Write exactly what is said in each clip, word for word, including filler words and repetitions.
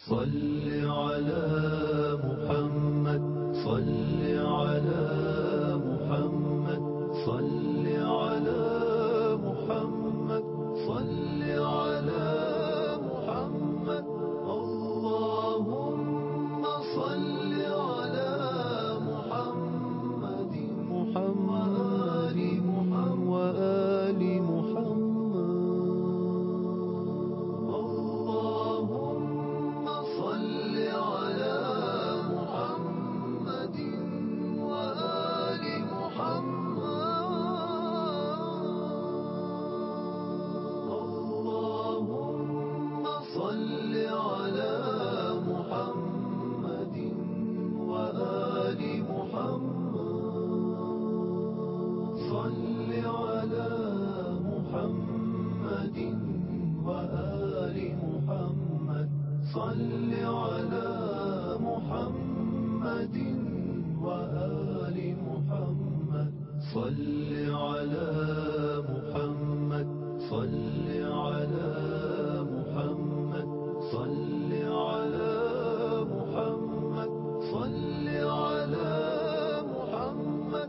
صل على محمد صل على محمد صل على محمد صل على محمد اللهم صل على محمد محمد وآل محمد اللهم صل على محمد وآل محمد اللهم صل على محمد وآل محمد صل على محمد وآل محمد صل على محمد وآل محمد صل على محمد صل على محمد صل على محمد صل على محمد.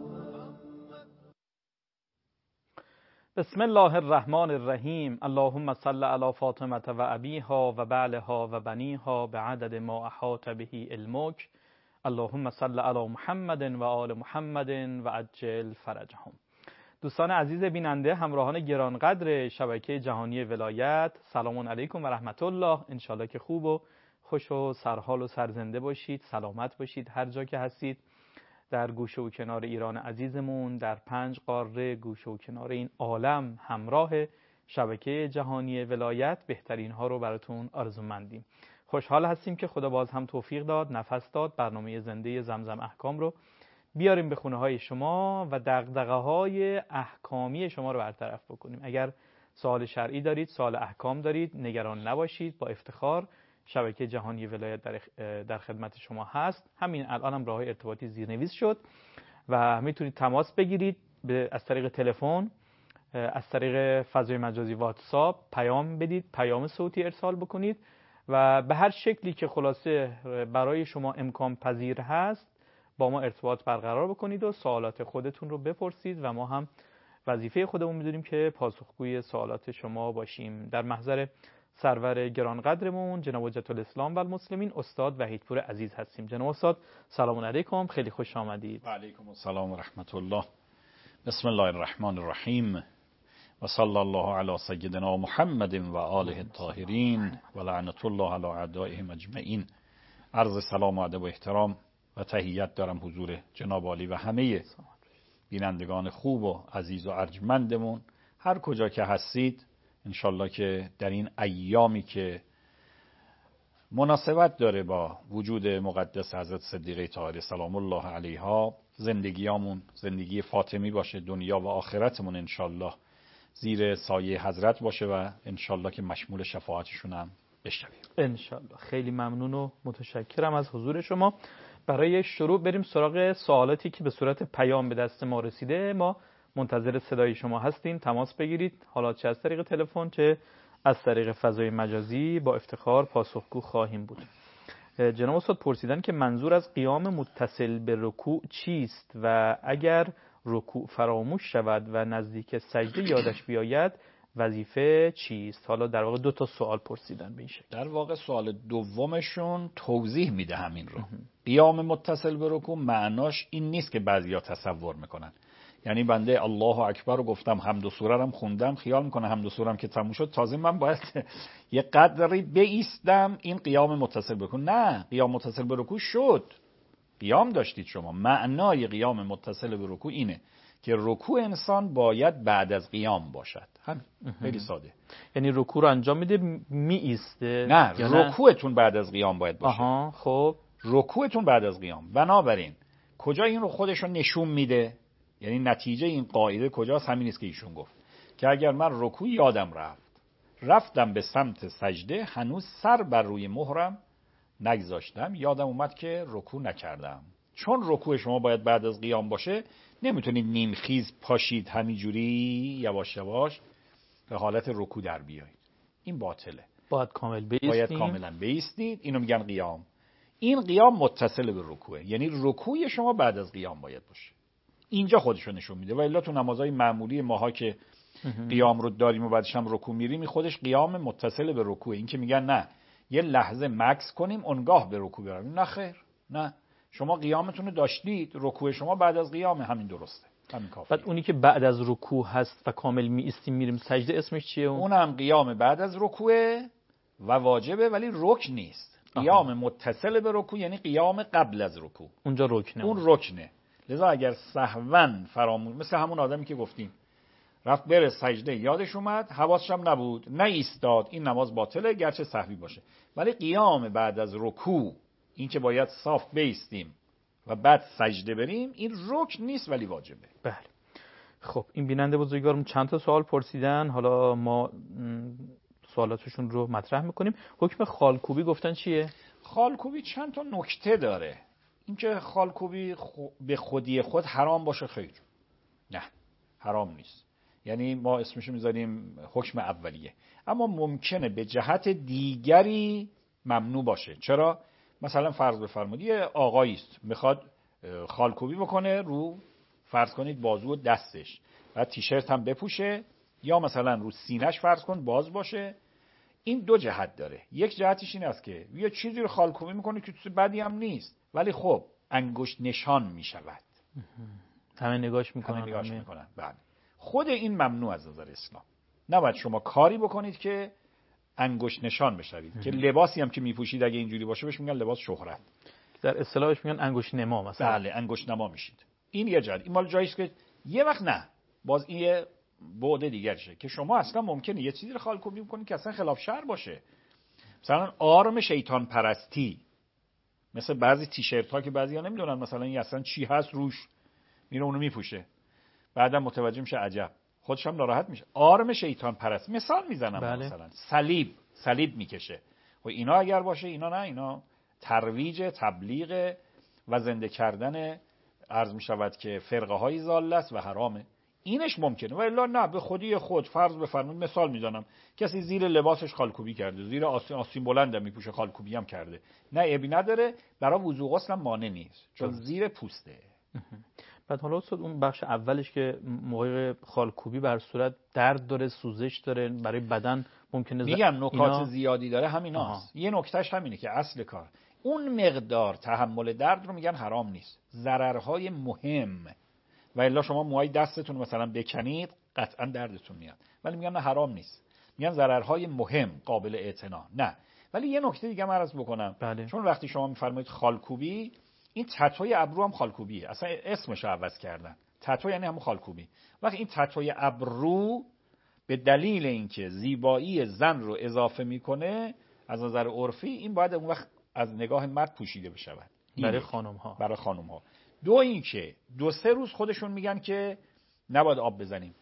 بسم الله الرحمن الرحیم. اللهم صل علی فاطمه و ابیها و بعلها و بنیها بعدد ما احاط به علمک. اللهم صل علی محمد و آل محمد و عجل فرجهم. دوستان عزیز بیننده، همراهان گرانقدر شبکه جهانی ولایت، سلام علیکم و رحمت الله. انشالله که خوب و خوش و سرحال و سرزنده باشید، سلامت باشید هر جا که هستید، در گوشه و کنار ایران عزیزمون، در پنج قاره گوشه و کنار این عالم، همراه شبکه جهانی ولایت بهترین ها رو براتون آرزومندیم. خوشحال هستیم که خدا باز هم توفیق داد، نفس داد، برنامه زنده زمزم احکام رو بیاریم به خونه های شما و دغدغه های احکامی شما رو برطرف بکنیم. اگر سوال شرعی دارید، سوال احکام دارید، نگران نباشید، با افتخار شبکه جهانی ولایت در در خدمت شما هست. همین الان هم راه ارتباطی زیرنویس شد و میتونید تماس بگیرید از طریق تلفن، از طریق فضای مجازی واتساپ پیام بدید، پیام صوتی ارسال بکنید و به هر شکلی که خلاصه برای شما امکان پذیر هست با ما ارتباط برقرار بکنید و سوالات خودتون رو بپرسید و ما هم وظیفه خودمون میدونیم که پاسخگوی سوالات شما باشیم. در محضر سرور گرانقدرمون جناب حجت الاسلام و المسلمین استاد وحیدپور عزیز هستیم. جناب استاد سلام علیکم، خیلی خوش آمدید. و علیکم السلام و رحمت الله. بسم الله الرحمن الرحیم و صلی الله علی سیدنا محمد و آله الطاهرین و لعنت الله علی اعدائهم اجمعین. عرض سلام و ادب و احترام و تحیت دارم حضور جناب عالی و همه بینندگان خوب و عزیز و ارجمندمون هر کجا که هستید. انشالله که در این ایامی که مناسبت داره با وجود مقدس حضرت صدیقه طاهره سلام الله علیها، زندگیامون زندگی فاطمی باشه، دنیا و آخرتمون انشالله زیر سایه حضرت باشه و انشالله که مشمول شفاعتشون هم بشویم انشالله. خیلی ممنون و متشکرم از حضور شما. برای شروع بریم سراغ سوالاتی که به صورت پیام به دست ما رسیده. ما منتظر صدای شما هستیم، تماس بگیرید، حالا چه از طریق تلفن چه از طریق فضای مجازی، با افتخار پاسخگو خواهیم بود. جناب استاد پرسیدن که منظور از قیام متصل به رکوع چیست و اگر رکوع فراموش شود و نزدیک سجده یادش بیاید وظیفه چیست؟ حالا در واقع دو تا سوال پرسیدن به این شکل. در واقع سوال دومشون توضیح میده همین رو. قیام متصل به رکوع معناش این نیست که بعضیا تصور میکنن، یعنی بنده الله اکبر رو گفتم، حمد و سوره هم خوندم، خیال میکنه حمد و سوره هم که تموم شد تازه من باید یه قدری بایستم این قیام متصل به رکوع. نه، قیام متصل به رکوع شد، قیام داشتید شما. معنای قیام متصل به رکوع اینه که رکوع انسان باید بعد از قیام باشد. همین، خیلی ساده. یعنی رکوع رو انجام میده می ایسته؟ نه، رکوعتون بعد از قیام باید باشه. آها، خب رکوعتون بعد از قیام. بنابراین کجا این رو خودش رو نشون میده؟ یعنی نتیجه این قاعده کجاست؟ همین است که ایشون گفت که اگر من رکوع یادم رفت، رفتم به سمت سجده، هنوز سر بر روی مهرم نگذاشتم، یادم اومد که رکوع نکردم. چون رکوع شما باید بعد از قیام باشه، نمیتونید نیمخیز پاشید همینجوری یواش یواش به حالت رکوع در بیایید، این باطله. باید کامل بیستیم. باید کاملا بیستید. اینو میگن قیام. این قیام متصل به رکوعه، یعنی رکوع شما بعد از قیام باید باشه. اینجا خودشو نشون میده. و الا تو نمازهای معمولی ماها که قیام رو داریم و بعدش هم رکوع میریم، این خودش قیام متصل به رکوعه. این که میگن نه یه لحظه مکس کنیم اونگاه به رکوع بریم، نه خیر، نه، شما قیامتون رو داشتید، رکوع شما بعد از قیام، همین درسته، همین کافیه. بعد اونی که بعد از رکوع هست و کامل می استیم میریم سجده، اسمش چیه اون؟ اونم قیام بعد از رکوع و واجبه ولی رکن نیست. قیام متصل به رکوع یعنی قیام قبل از رکوع، اونجا رکنه، اون رکنه. لذا اگر سهوا فراموش، مثل همون آدمی که گفتیم رفت بره سجده یادش اومد، حواسش هم نبود، نه ایستاد، این نماز باطله گرچه سهوی باشه. ولی قیام بعد از رکوع، این که باید صاف بیستیم و بعد سجده بریم، این رکن نیست ولی واجبه. بله. خب این بیننده بزرگوارم چند تا سوال پرسیدن، حالا ما سوالاتشون رو مطرح میکنیم. حکم خالکوبی گفتن چیه؟ خالکوبی چند تا نکته داره. اینکه خالکوبی خو... به خودی خود حرام باشه، خیر، نه حرام نیست، یعنی ما اسمشو میذاریم حکم اولیه. اما ممکنه به جهت دیگری ممنوع باشه. چرا؟ مثلا فرض بفرمایید یه آقایی است میخواد خالکوبی بکنه رو، فرض کنید بازو و دستش، بعد تیشرت هم بپوشه، یا مثلا رو سینه‌اش فرض کن باز باشه. این دو جهت داره. یک جهتش این است که یه چیزی رو خالکوبی میکنه که چیز بدی هم نیست، ولی خب انگشت نشان میشود، همه نگاش میکنن، همه نگاش میکنن. بعد خود این ممنوع از نظر اسلام. نباید شما کاری بکنید که انگشت نشان بشوید. که لباسی هم که میپوشید اگه اینجوری باشه بهش میگن لباس شهرت، در اصطلاحش میگن انگشت نما مثلا. بله، انگشت نما میشید. این یه جهت. این مال جایی است که یه وقت نه، باز این یه بعد دیگرشه که شما اصلا ممکنه یه چیزی رو خالکوبی بکنید که اصلا خلاف شرع باشه. مثلا آرم شیطان پرستی، مثل بعضی تیشرت ها که بعضیا نمیدونن مثلا این اصلا چی هست روش، میره اونو میپوشه، بعدم متوجه میشه عجب، خودش هم ناراحت میشه. آرم شیطان پرست مثال میزنم. بله. مثلا صلیب، صلیب میکشه و اینا اگر باشه، اینا نه، اینا ترویج، تبلیغ و زنده کردن عرض میشود که فرقه های ضاله است و حرامه. اینش ممکنه، و الا نه. به خودی خود فرض بفرمایید، مثال میزنم، کسی زیر لباسش خالکوبی کرده، زیر آستین آستین بلند میپوشه خالکوبی هم کرده، نه عیبی نداره، برای وضو غسل هم مانع نیست، چون زیر پوسته. بعد حالا استاد اون بخش اولش که موقع خالکوبی بر صورت درد داره، سوزش داره، برای بدن ممکنه ز... میگم نکات اینا... زیادی داره، همیناست. یه نکتهش همینه که اصل کار اون مقدار تحمل درد رو میگن حرام نیست، ضررهای مهم. و الا شما موهای دستتون مثلا بکنید قطعا دردتون میاد، ولی میگن نه حرام نیست، میگن ضررهای مهم قابل اعتنا. نه، ولی یه نکته دیگه من عرض بکنم. بله. چون وقتی شما میفرمایید خالکوبی، این تتوی ابرو هم خالکوبیه، اصلا اسمش رو عوض کردن. تتو یعنی همون خالکوبی. وقتی این تتوی ابرو به دلیل اینکه زیبایی زن رو اضافه میکنه از نظر عرفی، این باید اون وقت از نگاه مرد پوشیده بشه برای خانم ها. برای خانم ها. دو این که دو سه روز خودشون میگن که نباید آب بزنیم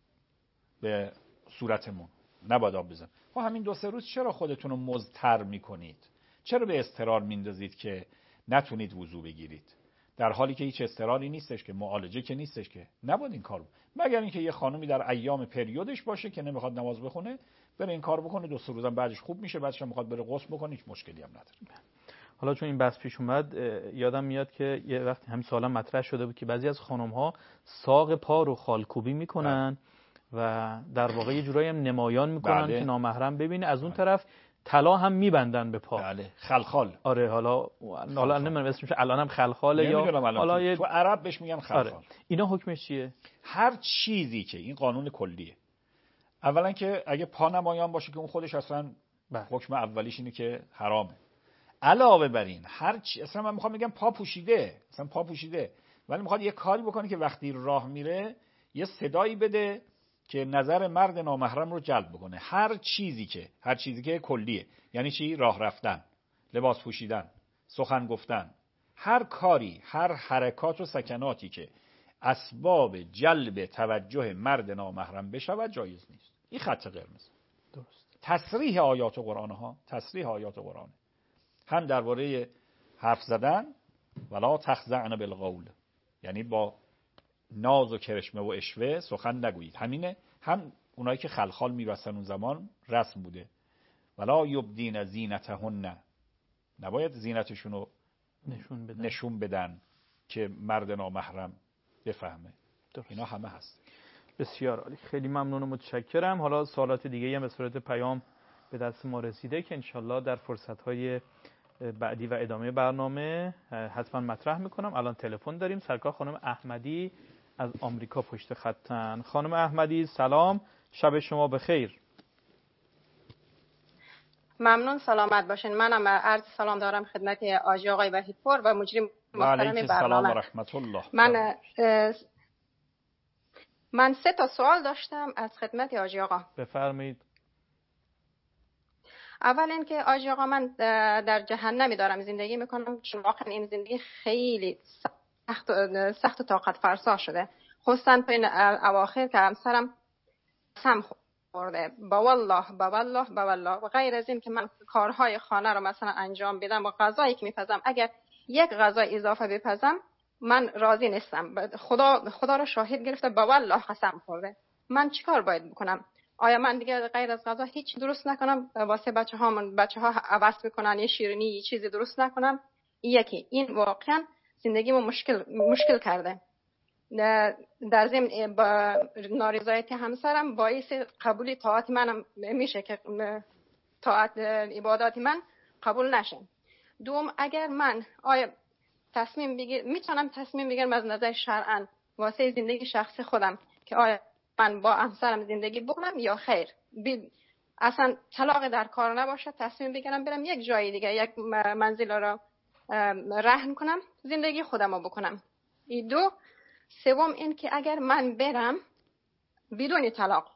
به صورتمون، نباید آب بزنیم. خب همین دو سه روز چرا خودتون رو مضطر میکنید؟ چرا به اضطرار میندازید که نتونید وضو بگیرید؟ در حالی که هیچ اضطراری نیستش، که معالجه که نیستش، که نباید این کارو، مگر اینکه یه خانومی در ایام پریودش باشه که نمیخواد نماز بخونه، بره این کار بکنه، دو سه روزم بعدش خوب میشه، بعدش هم میخواد بره غسل بکنه، هیچ مشکلی هم نداره. حالا چون این بحث پیش اومد، یادم میاد که یه وقتی همین سوالا مطرح شده بود که بعضی از خانم‌ها ساق پا رو خالکوبی میکنن و در واقع یه جورایی هم نمایان میکنن بله. که نامحرم ببینه. از اون بله. طرف طلا هم میبندن به پا. بله، خلخال. آره، حالا حالا نمیدونم اسمش الانم خلخاله یا حالا تو, تو عرب بهش میگن خلخال. آره. اینا حکمش چیه؟ هر چیزی که این قانون کلیه. اولا که اگه پا نمایان باشه که اون خودش اصلا بله. حکم اولیش اینه که حرامه. علاوه بر این هر چی، اصلا من میخوام بگم پا پوشیده، اصلا پا پوشیده، ولی میخواد یه کاری بکنه که وقتی راه میره یه صدایی بده که نظر مرد نامحرم رو جلب بکنه. هر چیزی که هر چیزی که کلیه، یعنی چی؟ راه رفتن، لباس پوشیدن، سخن گفتن، هر کاری، هر حرکات و سکناتی که اسباب جلب توجه مرد نامحرم بشود جایز نیست. این خط قرمز. درست. تصریح آیات قرآن ها، تصریح آیات قرآن، هم درباره حرف زدن، ولا تخضعن بالقول، یعنی با ناز و کرشمه و اشوه سخن نگویید، همینه. هم اونایی که خلخال میبستن اون زمان رسم بوده، ولا یبدین زینتهن، نباید زینتشون رو نشون بدن. نشون بدن که مرد نامحرم بفهمه. درست. اینا همه هست. بسیار عالی، خیلی ممنون و متشکرم. حالا سوالات دیگه هم به صورت پیام به دست ما رسیده که انشالله در فرصت‌های بعدی و ادامه برنامه حتما مطرح میکنم. الان تلفن داریم. سرکار خانم احمدی از آمریکا پشت خطن. خانم احمدی سلام، شب شما بخیر. ممنون، سلامت باشین. منم عرض سلام دارم خدمت آجی آقای وحیدپور و مجری محترم برنامه. سلام و رحمت الله. من من سه تا سوال داشتم از خدمت آجی آقا. بفرمایید. اول اینکه آجی آقا من در جهنمی دارم زندگی میکنم، چون واقعا این زندگی خیلی سخت سخت و طاقت فرسا شده، خصوصا تو این اواخر که همسرم سم خورده. با والله با والله با والله و غیر از این که من کارهای خانه رو مثلا انجام بدم و غذایی که میپزم، اگر یک غذا اضافه بپزم من راضی نیستم. خدا خدا رو شاهد گرفته، با والله قسم خورده. من چیکار باید بکنم؟ آیا من دیگه غیر از غذا هیچ درست نکنم واسه بچه‌ها؟ من بچه‌ها عوض میکنن یه شیرینی یه چیزی درست نکنم؟ یکی این واقعا زندگیمو مشکل مشکل کرده. در ضمن با نارضایتی همسرم باعث قبول طاعت منم میشه که طاعت عبادات من قبول نشه. دوم، اگر من آیا تصمیم بگیر میتونم تصمیم بگیرم از نظر شرعاً واسه زندگی شخصی خودم که آیا من با همسرم زندگی بکنم یا خیر، اصلا طلاق در کار نباشه، تصمیم بگیرم برم یک جای دیگه، یک منزل را رهن کنم، زندگی خودم رو بکنم. این دو. سوم این که اگر من برم بدون طلاق،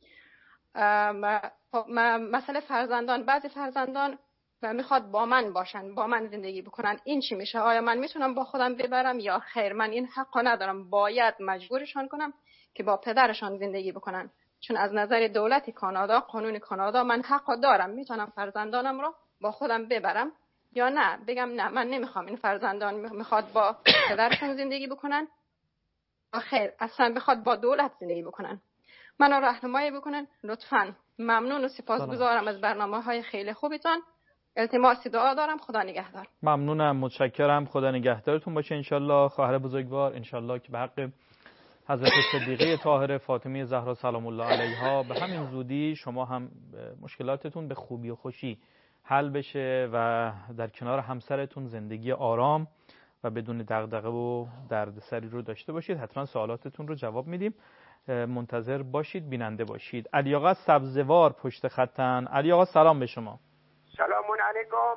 مثلا فرزندان، بعضی فرزندان میخواد با من باشن، با من زندگی بکنن، این چی میشه؟ آیا من میتونم با خودم ببرم یا خیر من این حق ندارم، باید مجبورشان کنم که با پدرشان زندگی بکنن؟ چون از نظر دولت کانادا، قانون کانادا، من حق دارم، میتونم فرزندانم رو با خودم ببرم یا نه بگم نه من نمیخوام این فرزندان میخواد با پدرشان زندگی بکنن، خیر اصلا بخواد با دولت زندگی بکنن. منو راهنمایی بکنن لطفاً. ممنون و سپاسگزارم از برنامه‌های خیلی خوبتون. التماس دعا دارم. خدا نگهدار. ممنونم، متشکرم. خدا نگهدارتون باشه انشالله. خواهر بزرگوار انشالله که به حق حضرت صدیقه طاهره فاطمه زهرا سلام الله علیها به همین زودی شما هم مشکلاتتون به خوبی و خوشی حل بشه و در کنار همسرتون زندگی آرام و بدون دغدغه و دردسری رو داشته باشید. حتما سوالاتتون رو جواب میدیم. منتظر باشید، بیننده باشید. علی آقا سبزوار پشت خطن. علی آقا سلام به شما. سلام علیکم.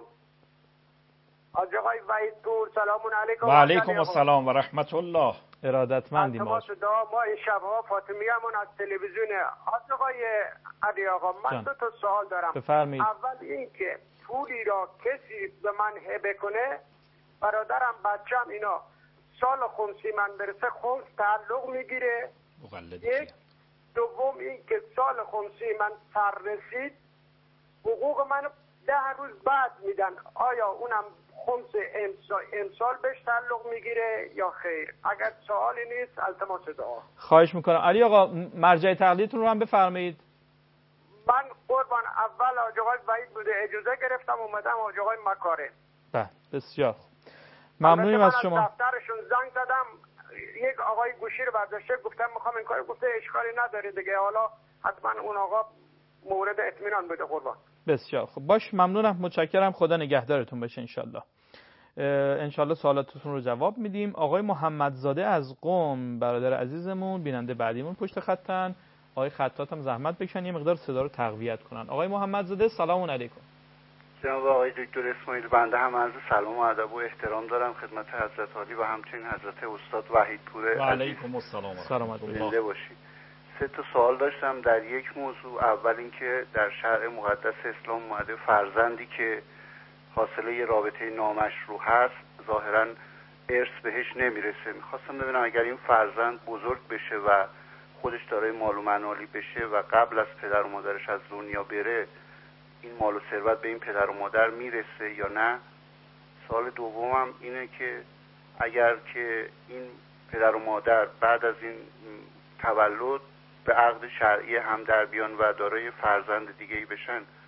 از آقای وحیدپور سلام علیکم. و علیکم السلام و رحمت الله. ارادتمندیم. ما ما این شبها فاطمیه‌مون از تلویزیون. از آقای علی آقا من دو تا سوال دارم. بفرمایید. اول این که پولی را کسی به من هبه کنه، برادرم بچم اینا سال خمسی من برسه خمس تعلق میگیره. یک. دوم این که سال خمسی من سر رسید حقوق من ده روز بعد میدن، آیا اونم خمس امسال بهش تعلق میگیره یا خیر؟ اگر سوالی نیست التماس دعا. خواهش میکنم. علی آقا مرجع تقلیدتون رو هم بفرمایید. من قربان اول آج آقای وحید بوده، اجازه گرفتم اومدم آج آقای مکاره. بله بسیار ممنونیم از شما. من از دفترشون زنگ زدم، یک آقای گوشی رو برداشته، گفتم میخوام این کارو، گفته اشکالی نداره دیگه، حالا حتما اون آقا مورد اطمینان بده قربان. بسیار خب باش، ممنونم، متشکرم. خدا نگهدارتون باشه انشالله. انشالله سوالاتتون رو جواب میدیم. آقای محمدزاده از قم، برادر عزیزمون، بیننده بعدیمون پشت خطن. آقای خطات هم زحمت بکشن یه مقدار صدا رو تقویت کنن. آقای محمدزاده سلام علیکم. جناب آقای دکتر اسماعیل، بنده هم عرض سلام و ادب و احترام دارم خدمت حضرت عالی و همچنین حضرت استاد وحیدپور. و علیکم السلام سلامت الله. باشید. سه تا سوال داشتم در یک موضوع. اول اینکه در شرع مقدس اسلام اومده فرزندی که حاصله رابطه نامشروع هست ظاهراً ارث بهش نمیرسه. میخواستم ببینم اگر این فرزند بزرگ بشه و خودش دارای مال و منالی بشه و قبل از پدر و مادرش از دنیا بره، این مال و ثروت به این پدر و مادر میرسه یا نه؟ سوال دومم اینه که اگر که این پدر و مادر بعد از این تولد به عقد شرعی هم در بیان و دارای فرزند دیگه‌ای بشن،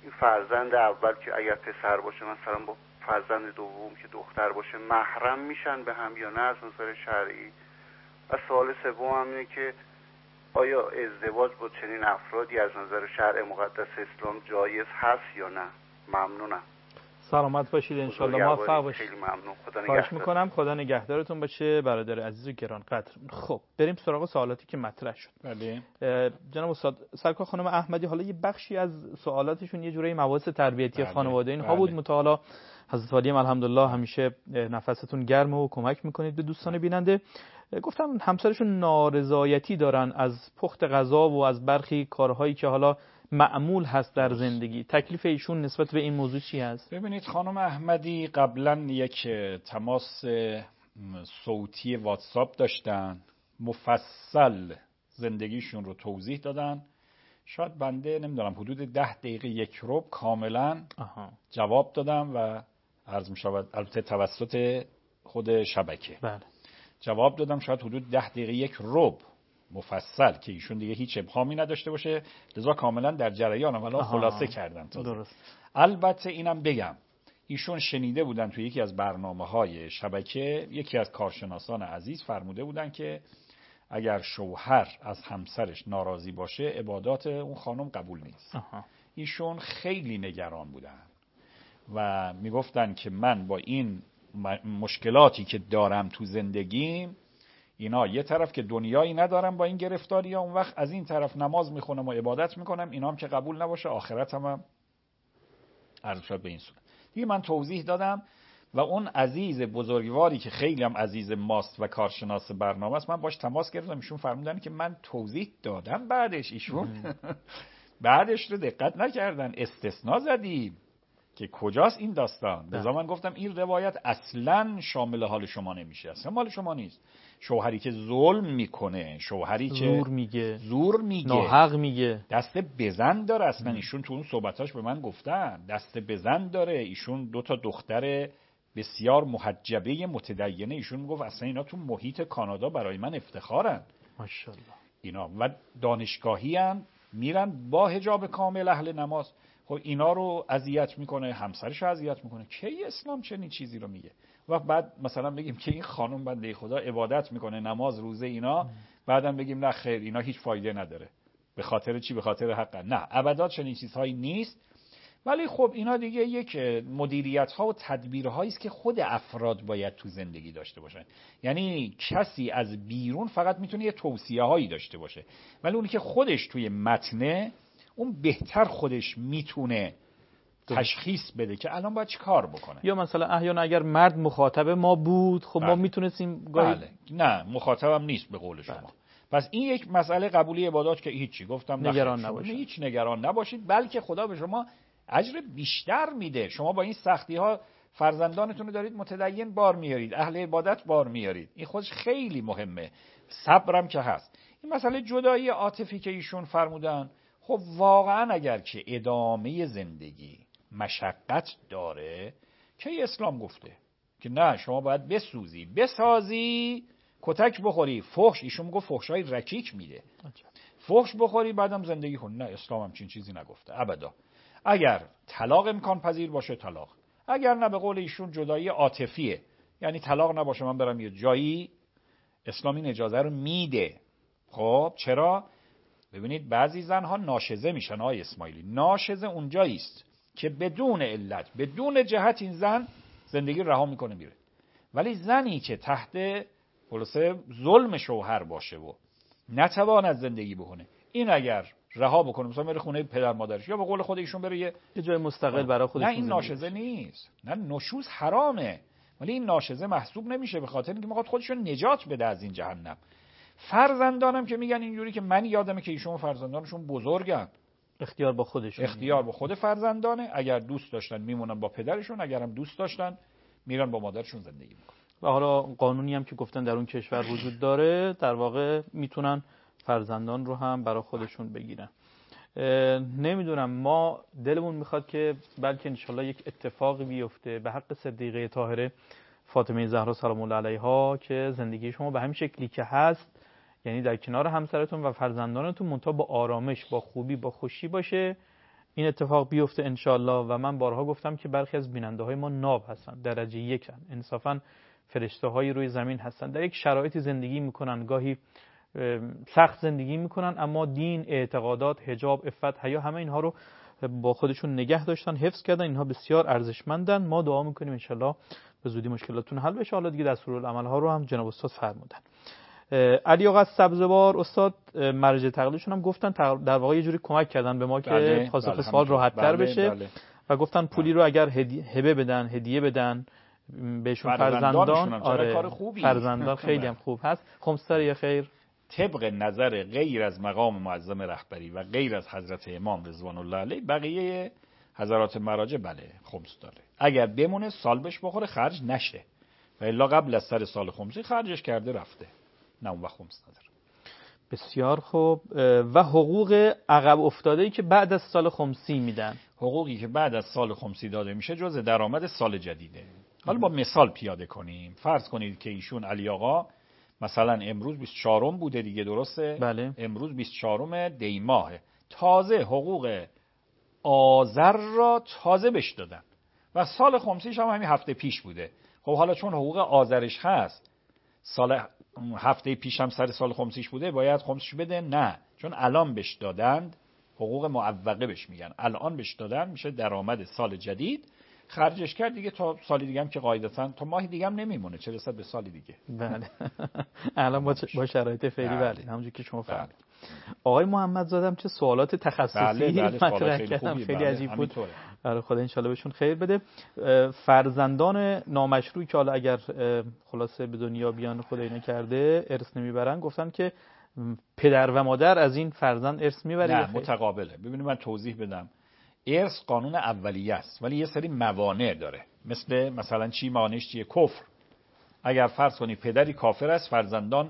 این فرزند اول که اگر پسر باشه مثلا با فرزند دوم که دختر باشه محرم میشن به هم یا نه از نظر شرعی؟ و سوال سوم هم اینه که آیا ازدواج با چنین افرادی از نظر شرع مقدس اسلام جایز هست یا نه؟ ممنونم. سلامت باشید انشالله، موفق باشید. خیلی ممنون. خدا خواهش میکنم. خدا نگهدارتون باشه برادر عزیز و گرانقدر. خب بریم سراغ سوالاتی که مطرح شد. بله جناب استاد سرکار خانم احمدی، حالا یه بخشی از سوالاتشون یه جورایی مباحث تربیتی بله. خانواده اینها بله. بود، متعالی حضرت علی الحمدلله همیشه نفستون گرمه و کمک میکنید به دوستان بیننده. گفتم همسرشون نارضایتی دارن از پخت غذا و از برخی کارهایی که حالا معمول هست در زندگی. تکلیف ایشون نسبت به این موضوع چی هست؟ ببینید خانم احمدی قبلا یک تماس صوتی واتساپ داشتن، مفصل زندگیشون رو توضیح دادن. شاید بنده نمیدونم حدود ده دقیقه یک ربع کاملا آها. جواب دادم و عرض می شود البته توسط خود شبکه. بله. جواب دادم شاید حدود ده دقیقه یک ربع مفصل که ایشون دیگه هیچ ابهامی نداشته باشه، لذا کاملا در جریانم ولی خلاصه کردم تازه. درست. البته اینم بگم ایشون شنیده بودن توی یکی از برنامه‌های شبکه یکی از کارشناسان عزیز فرموده بودن که اگر شوهر از همسرش ناراضی باشه عبادات اون خانم قبول نیست. آها. ایشون خیلی نگران بودن و میگفتن که من با این مشکلاتی که دارم تو زندگیم، اینا یه طرف که دنیایی ندارم با این گرفتاری ها، اون وقت از این طرف نماز میخونم و عبادت میکنم، اینا هم که قبول نباشه آخرتم هم عرض شد به این صورت. دیگه من توضیح دادم و اون عزیز بزرگواری که خیلی هم عزیز ماست و کارشناس برنامه است، من باش تماس گرفتم، ایشون فرمودن که من توضیح دادم بعدش، ایشون بعدش رو دقت نکردن، استثناء زدیم که کجاست این داستان. لذا من گفتم این روایت اصلا شامل حال شما نمیشه، اصلا مال شما نیست. شوهری که ظلم میکنه، شوهری که زور میگه، زور میگه، ناحق میگه، دست بزن داره. اصلا ایشون تو اون صحبتاش به من گفتن دست بزن داره. ایشون دو تا دختر بسیار محجبه متدینه، ایشون میگفت اصلا اینا تو محیط کانادا برای من افتخارن ماشاءالله اینا، و دانشگاهی ان، میرن با حجاب کامل اهل نماز. خب اینا رو اذیت میکنه، همسرش رو اذیت میکنه. کی اسلام چنین چیزی رو میگه؟ و بعد مثلا بگیم که این خانم بنده خدا عبادت میکنه، نماز روزه اینا، بعدم بگیم نه خیر اینا هیچ فایده نداره. به خاطر چی؟ به خاطر حق. نه ابدا چنین چیزهایی نیست. ولی خب اینا دیگه یک مدیریت ها و تدبیر هایی است که خود افراد باید تو زندگی داشته باشن. یعنی کسی از بیرون فقط میتونه یه توصیه هایی داشته باشه، ولی اونی که خودش توی متنه اون بهتر خودش میتونه تشخیص بده که الان باید چی کار بکنه. یا مثلا احیانا اگر مرد مخاطب ما بود، خب بله. ما میتونستیم گاهی بله. نه مخاطبم نیست به قول شما. بله. پس این یک مسئله قبولی عبادات که هیچی گفتم نگران نباشید، هیچ نگران نباشید، بلکه خدا به شما اجر بیشتر میده. شما با این سختی ها فرزندانتون رو دارید متدین بار میارید، اهل عبادت بار میارید، این خودش خیلی مهمه. صبرم که هست. این مسئله جدایی عاطفی که ایشون فرمودن، خب واقعا اگر که ادامه زندگی مشقت داره که اسلام گفته که نه شما باید بسوزی بسازی کتک بخوری فحش، ایشون میگه فحشای رکیک میده، فحش بخوری بعدم زندگی کن. نه اسلام هم چین چیزی نگفته ابدا. اگر طلاق امکان پذیر باشه طلاق، اگر نه به قول ایشون جدایی عاطفیه، یعنی طلاق نباشه من برم یه جایی، اسلام این اجازه رو میده. خب چرا؟ ببینید بعضی زنها ناشزه میشن آقای اسماعیلی. ناشزه اونجایی است که بدون علت بدون جهت این زن زندگی رها میکنه میره. ولی زنی که تحت خلاصه ظلم شوهر باشه و نتواند زندگی بکنه، این اگر رها بکنه مثلا بره خونه پدر مادرش یا به قول خود ایشون بره یه جای مستقل برای خودش، نه این ناشزه نیست. نه نشوز حرامه، ولی این ناشزه محسوب نمیشه به خاطر اینکه میخواد خودشو نجات بده از این جهنم. فرزندانم که میگن اینجوری که من یادمه که ایشون فرزندانشون بزرگن، اختیار با خودشون، اختیار با خود فرزندانه. اگر دوست داشتن میمونن با پدرشون، اگرم دوست داشتن میرن با مادرشون زندگی میکنن. و حالا قانونی هم که گفتن در اون کشور وجود داره، در واقع میتونن فرزندان رو هم برای خودشون بگیرن. نمیدونم، ما دلمون میخواد که بلکه انشالله یک اتفاقی بیفته به حق صدیقه طاهره فاطمه زهرا سلام الله علیها که زندگی شما به همین شکلی که هست، یعنی در کنار همسرتون و فرزندانتون، منتها با آرامش، با خوبی، با خوشی باشه. این اتفاق بیفته انشالله. و من بارها گفتم که برخی از بیننده های ما ناب هستن، درجه یکن، انصافا فرشته هایی روی زمین هستن، در یک شرایطی زندگی میکنن، گاهی سخت زندگی میکنن، اما دین، اعتقادات، حجاب، عفت، حیا، همه اینها رو با خودشون نگه داشتن، حفظ کردن. اینها بسیار ارزشمندن. ما دعا میکنیم انشالله به زودی مشکلاتتون حل بشه. حالا دیگه دستورالعمل ها رو هم جناب استاد فرمودن. علی آقا سبزوار استاد مرجع تقلیدشون هم گفتن در واقع یه جوری کمک کردن به ما که بله، پاسخ بله، سوال راحت تر بله، بشه بله. و گفتن پولی رو اگر هبه بدن، هدیه بدن بهشون، فرزندان آره کار خوبی. فرزندان خیلی هم خوب هست. خمس‌تر یا خیر طبق نظر غیر از مقام معظم رهبری و غیر از حضرت امام رضوان الله علیه، بقیه حضرات مراجع بله خمس داره. اگر بمونه سال بهش بخوره خرج نشه، و الا قبل از سر سال خمسی خرجش کرده رفته، نه اون وقت خمس نداره. بسیار خوب. و حقوق عقب افتاده‌ای که بعد از سال خمسی میدن، حقوقی که بعد از سال خمسی داده میشه جزء درآمد سال جدیده. حالا با مثال پیاده کنیم. فرض کنید که ایشون علی آقا مثلا امروز بیست و چهارم بوده دیگه، درسته؟ بله. امروز بیست و چهارم دی ماهه، تازه حقوق آذر را تازه بهش دادن و سال خمسیش هم همین هفته پیش بوده. خب حالا چون حقوق آذرش هست، سال هفته پیش هم سر سال خمسیش بوده، باید خمسش بده؟ نه، چون الان بهش دادند، حقوق معوقه بهش میگن، الان بهش دادن، میشه درآمد سال جدید، خرجش کرد دیگه. تا سال دیگه هم که قاعدتاً تا ماه دیگه هم نمیمونه، چه رسد به سال دیگه. بله. الان با با شرایط فعلی بله همونجوری که شما فرمودید. آقای محمد زادم چه سوالات تخصصی بله بله مطرح کردن، خیلی بله عجیب بود. برای خدا ان شاءالله بهشون خیر بده. فرزندان نامشروعی که حالا اگر خلاصه به دنیا بیان خدای نکرده ارث نمیبرن، گفتن که پدر و مادر از این فرزند ارث میبره؟ نه، متقابله. ببینید من توضیح بدم. ارث قانون اولیه است، ولی یه سری موانع داره. مثل مثلا چی مانعش چیه؟ کفر. اگر فرض کنی پدری کافر است، فرزندان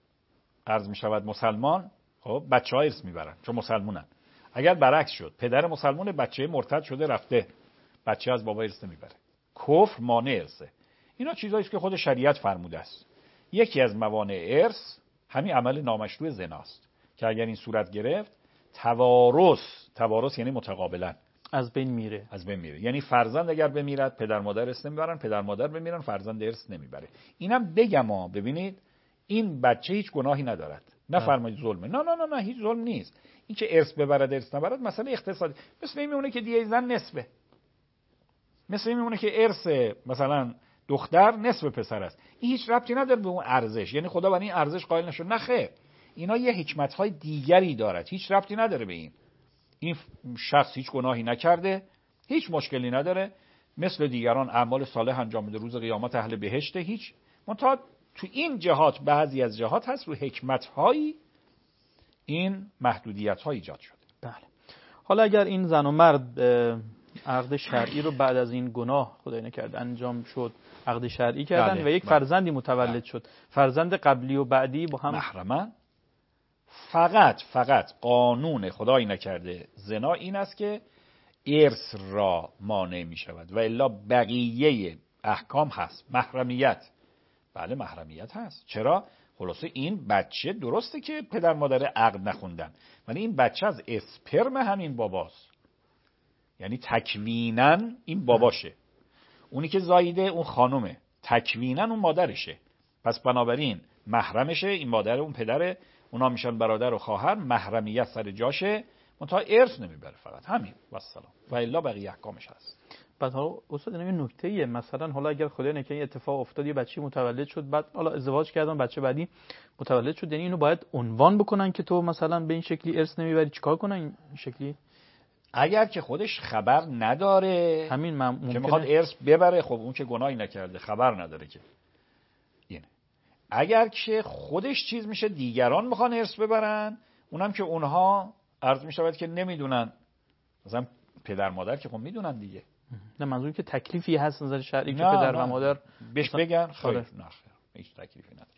عرض می شود مسلمان، خب بچه ها ارث میبرن چون مسلمونن. اگر برعکس شد، پدر مسلمان بچه مرتد شده رفته، بچه از بابا ارث نمیبره. کفر مانع ارثه. اینا چیزایی است که خود شریعت فرموده است. یکی از موانع ارث همین عمل نامشروع زناست که اگر این صورت گرفت، توارث، توارث یعنی متقابلا از بین میره. از بین میره. یعنی فرزند اگر بمیرد پدر مادر ارث نمیبرن، پدر مادر بمیرن فرزند ارث نمیبره. اینم بگم ها، ببینید این بچه هیچ گناهی ندارد. نه فرمایید ظلمه. نه نه نه نه هیچ ظلم نیست. این که ارث ببرد ارث نبرد مسئله اقتصادی. مثل این میمونه که دیگه زن نصفه. مثل این میمونه که ارث مثلا دختر نصف پسر است. این هیچ ربطی نداره به اون ارزش. یعنی خدا برای این ارزش قائل نشد. نه خیر. اینا یه حکمت‌های دیگری دارد. هیچ ربطی نداره به این. این شخص هیچ گناهی نکرده، هیچ مشکلی نداره، مثل دیگران اعمال صالح انجام میده، روز قیامت اهل بهشته. هیچ منتها تو این جهات، بعضی از جهات هست رو حکمت‌هایی این محدودیت‌ها ایجاد شده. بله. حالا اگر این زن و مرد عقد شرعی رو بعد از این گناه خدای نکرده انجام شد، عقد شرعی کردن بله. و یک بله. فرزندی متولد بله. شد، فرزند قبلی و بعدی با هم محرمن، فقط فقط قانون خدایی نکرده زنا این است که ارث را مانع می شود و الا بقیه احکام هست. محرمیت، بله محرمیت هست. چرا؟ خلاصه این بچه درسته که پدر مادر عقد نخوندن، ولی این بچه از اسپرم همین باباست، یعنی تکویناً این باباشه. اونی که زاییده اون خانومه، تکویناً اون مادرشه. پس بنابراین محرمشه، این مادر اون پدره، اونا میشن برادر و خواهر، محرمیت سر جاشه، منتها ارث نمیبره، فقط همین و السلام. و الا بقیه احکامش هست. بعد حالا استاد اینم یه نکته‌ایه، مثلا حالا اگر خدای نکنه اتفاق افتاد یه بچه متولد شد، بعد حالا ازدواج کردن بچه بعدی متولد شد، یعنی اینو باید عنوان بکنن که تو مثلا به این شکلی ارث نمیبری، چیکار کنن این شکلی؟ اگر که خودش خبر نداره، همین ممکنه که میخواد ارث ببره، خب اون که گناهی نکرده، خبر نداره که اینه. اگر که خودش چیز میشه دیگران میخوان ارث ببرن، اونم که اونها عرض میشود که نمیدونن، مثلا پدر مادر که خب میدونن دیگه. نه منظور که تکلیفی هست نظر شرعی که پدر و مادر بهش بگن؟ خیر نه خیر، هیچ تکلیفی نداره.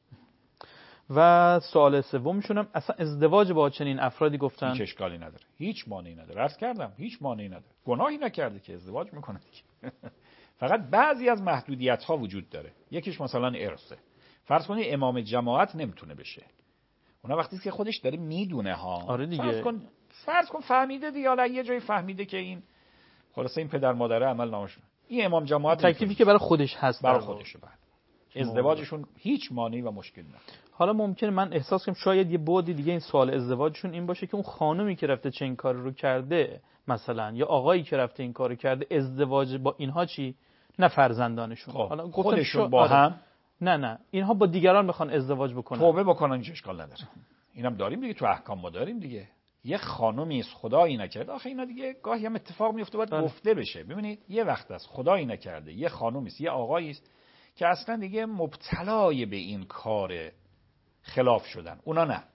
و سوال سومشونم اصلا ازدواج با چنین افرادی گفتن هیچ اشکالی نداره، هیچ مانعی نداره. عرض کردم هیچ مانعی نداره، گناهی نکرده که ازدواج میکنه دیگه. فقط بعضی از محدودیت ها وجود داره. یکیش مثلا ارثه. فرض کنید امام جماعت نمیتونه بشه، اونا وقتی که خودش داره میدونه ها. آره دیگه. فرض کن فرض کن فهمیده دیگه، حالا یه جایی فهمیده که این خلاصه این پدر مادره عمل نامشون، این امام جماعت تکلیفی که برای خودش هست برای خودشه، بعد ازدواجشون هیچ مانعی و مشکلی نداره. حالا ممکنه من احساس کنم شاید یه بعدی دیگه این سوال ازدواجشون این باشه که اون خانومی که رفته چه این کار رو کرده مثلا، یا آقایی که رفته این کارو کرده، ازدواج با اینها چی؟ نه فرزندانشون. خب. حالا خودشون با آره. هم نه نه اینها با دیگران میخوان ازدواج بکنن، توبه بکنن، هیچ اشکال نداره. اینم داریم دیگه، تو احکام ما داریم دیگه. یه خانومی است خدایی نکرد، آخه اینا دیگه گاهی هم اتفاق میفته باید بله. گفته بشه. ببینید یه وقت است خدایی نکرده یه خانومی است، یه آقایی است که اصلا دیگه مبتلای به این کار خلاف شدن، اونا نه،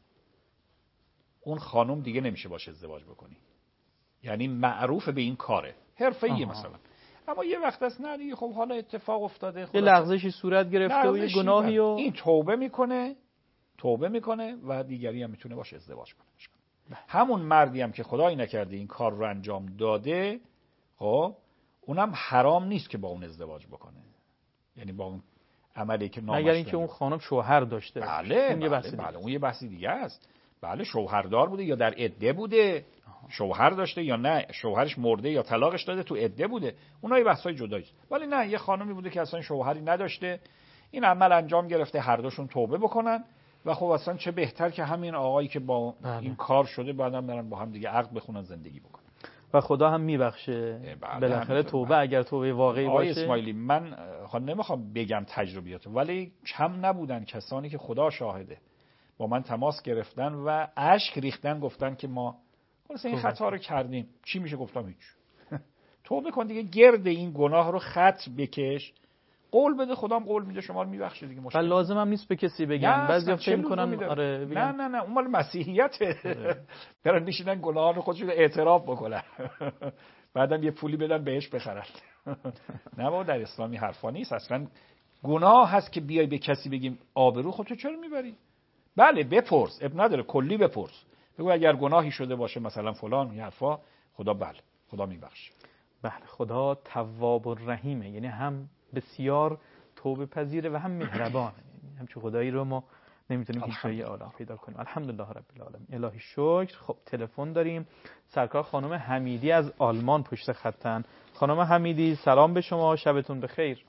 اون خانم دیگه نمیشه باشه ازدواج بکنی، یعنی معروف به این کاره، حرفه‌ایه مثلا. اما یه وقت است نه دیگه، خب حالا اتفاق افتاده، یه لغزشی صورت گرفته و یه گناهی و این توبه میکنه توبه میکنه و دیگری هم میتونه باشه ازدواج کنه. همون مردی هم که خدایی نکرده این کار رو انجام داده، خب اونم حرام نیست که با اون ازدواج بکنه، یعنی با اون عملی که نامش، مگر اینکه اون خانم شوهر داشته. بله اون یه بله, بله اون یه بحثی دیگه است. بله شوهردار بوده یا در عده بوده، شوهر داشته یا نه شوهرش مرده یا طلاقش داده تو عده بوده، اونها یه بحثای جدایی است. ولی نه یه خانمی بوده که اصلا شوهری نداشته، این عمل انجام گرفته، هر دوشون توبه بکنن و خب اصلا چه بهتر که همین آقایی که با بله. این کار شده بعدم برن با هم دیگه عقد بخونن زندگی بکنن و خدا هم میبخشه. بله بالاخره توبه بله. اگر توبه واقعی باشه. اسماعیلی من نمیخوام بگم تجربیات، ولی کم نبودن کسانی که خدا شاهده با من تماس گرفتن و اشک ریختن، گفتن که ما خلاص این خطا رو کردیم. چی میشه؟ گفتم هیچ. توبه کن دیگه، گرد این گناه رو خط بکش، قول بده، خدام قول میده شما رو میبخشه دیگه. مشکل لازم هم نیست به کسی بگن، بعضیا فکر میکنن آره بگن. نه نه نه اون مال مسیحیته. برن میشینن گناهان رو خودشون اعتراف بکنن بعدم یه پولی بدن بهش بخرن. نه بابا در اسلامی حرفا نیست اصلا. گناه هست که بیای به کسی بگیم آبرو خودتو چرا میبری؟ بله بپرس، اب نداره، کلی بپرس، بگو اگر گناهی شده باشه مثلا فلان این حرفا، خدا بله خدا میبخشه. بله خدا تواب الرحیمه، یعنی هم بسیار توبه پذیره و هم مهربانه، یعنی همچون خدایی رو ما نمیتونیم هیچ جای عالم پیدا کنیم. الحمدلله رب العالمین، الهی شکر. خب تلفن داریم، سرکار خانم حمیدی از آلمان پشت خطن. خانم حمیدی سلام به شما، شبتون بخیر.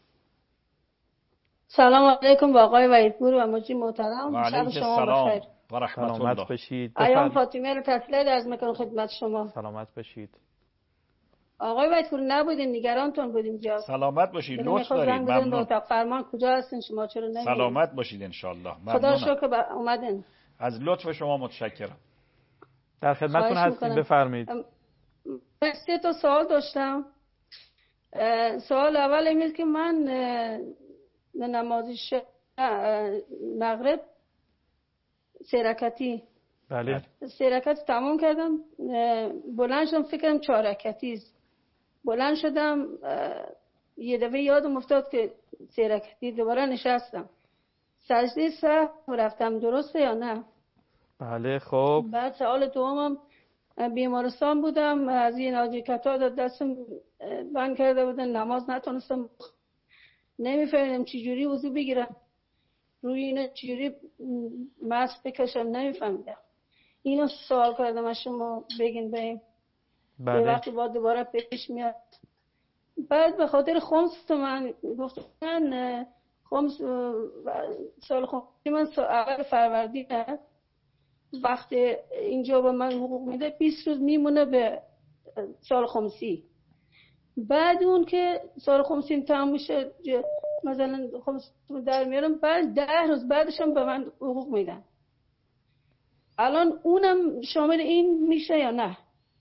سلام علیکم با آقای وحیدپور و مجری محترم، شب شما بخیر و رحمت الله. باشید. ایام فاطمه رو تسلیت عرض میکنم خدمت شما. سلامت باشید. آقای وحیدپور نبودین، نگرانتون بودیم جا. سلامت باشید، لطف دارید. ممنون. اتاق فرمان کجا هستین شما؟ چرا نمیدین؟ سلامت باشید ان شاء الله. خدا شکر اومدین. از لطف شما متشکرم. در خدمتتون هستیم، بفرمایید. من سه تا سوال داشتم. سوال اول این که من نماز مغرب سه رکعتی بله سه رکعت تمام کردم، بلند شدم فکرم چهار رکعتی است، بلند شدم یه دفعه یادم افتاد که سه رکعتی، دوباره نشستم سجده سهو رفتم، درسته یا نه؟ بله. خب بعد سوال دومم بیمارستان بودم، از این آجیکتا دستم بند کرده بودن، نماز نتونستم، نمیفهمیدم چجوری وضو بگیرم، روی اینو چجوری ماسک بکشم، نمیفهمیدم. اینو سوال کردم از شما بگین بهم. بله. یه وقتی بعد دوباره پیش میاد. بعد به خاطر خمس من گفتم من خمس سال خمسی من اول فروردین وقتی اینجا به من حقوق میده بیست روز میمونه به سال خمسی. بعد اون که سال خمسین تمام میشه مثلا خمس در میارم، بعد ده روز بعدش هم به من حقوق میدن. الان اونم شامل این میشه یا نه؟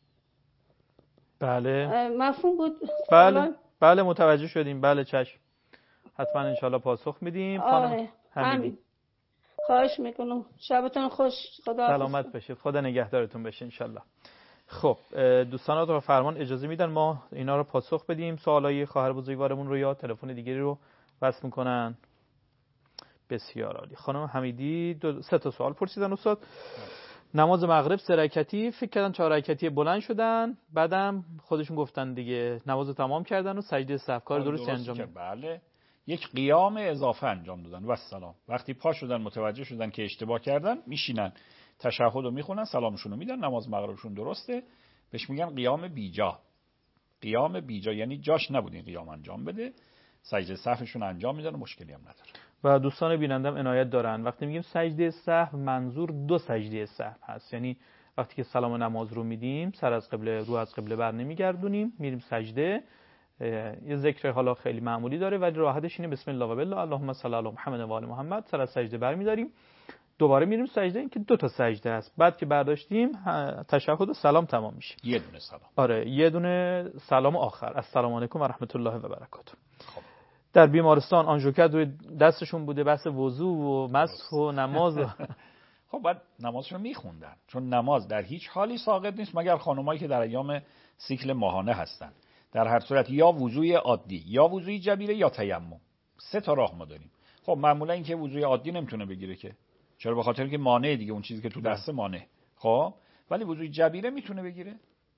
بله مفهوم بود؟ بله الان؟ بله متوجه شدیم. بله چشم، حتما انشالله پاسخ میدیم. خانم حمیدی خواهش میکنم، شبتون خوش، خدا سلامت باشید، خدا نگهدارتون باشه انشالله. خب دوستان اتاق فرمان اجازه میدن ما اینا رو پاسخ بدیم، سوالای خواهر بزرگوارمون رو یا تلفن دیگری رو وصل میکنن. بسیار عالی. خانم حمیدی دو سه تا سوال پرسیدن استاد. نماز مغرب سه رکعتی فکر کردن چهار رکعتی، بلند شدن، بعدم خودشون گفتن دیگه نماز تمام کردن و سجده سهو. کار درستی انجام دادن. بله یک قیام اضافه انجام دادن و سلام. وقتی پا شدن متوجه شدن که اشتباه کردن، میشینن تشهد رو میخونن، سلامشون رو میدن، نماز مغربشون درسته. بهش میگن قیام بیجا. قیام بیجا یعنی جاش نبود این قیام انجام بده، سجده سهوشون انجام میدن و مشکلی هم نداره. و دوستان بینندم عنایت دارن وقتی میگیم سجده سهو منظور دو سجده سهو هست، یعنی وقتی که سلام نماز رو میدیم سر از قبله رو از قبله بر نمیگردونیم، میریم سجده. یه ذکر حالا خیلی معمولی داره ولی راحتش اینه بسم الله و بالله اللهم صل علی محمد و آل محمد، سر از سجده برمیداریم دوباره میریم سجده. این که دو تا سجده است. بعد که برداشتیم تشهد و سلام تمام میشه. یه دونه سلام. آره یه دونه سلام آخر، السلام علیکم و رحمت الله و برکاته. خب در بیمارستان آنژیوکرد روی دستشون بوده، بحث وضو و مسح و نماز. خب بعد نمازشون میخوندن، چون نماز در هیچ حالی ساقط نیست مگر خانمایی که در ایام سیکل ماهانه هستن. در هر صورت یا وضوی عادی یا وضوی جبیره یا تیمم، سه تا راه ما داریم. خب معمولا اینکه وضوی عادی نمیتونه بگیره که، چرا؟ به خاطر که مانع دیگه، اون چیزی که تو دسته مانع. خب ولی وضوی جبیره میتونه بگیره،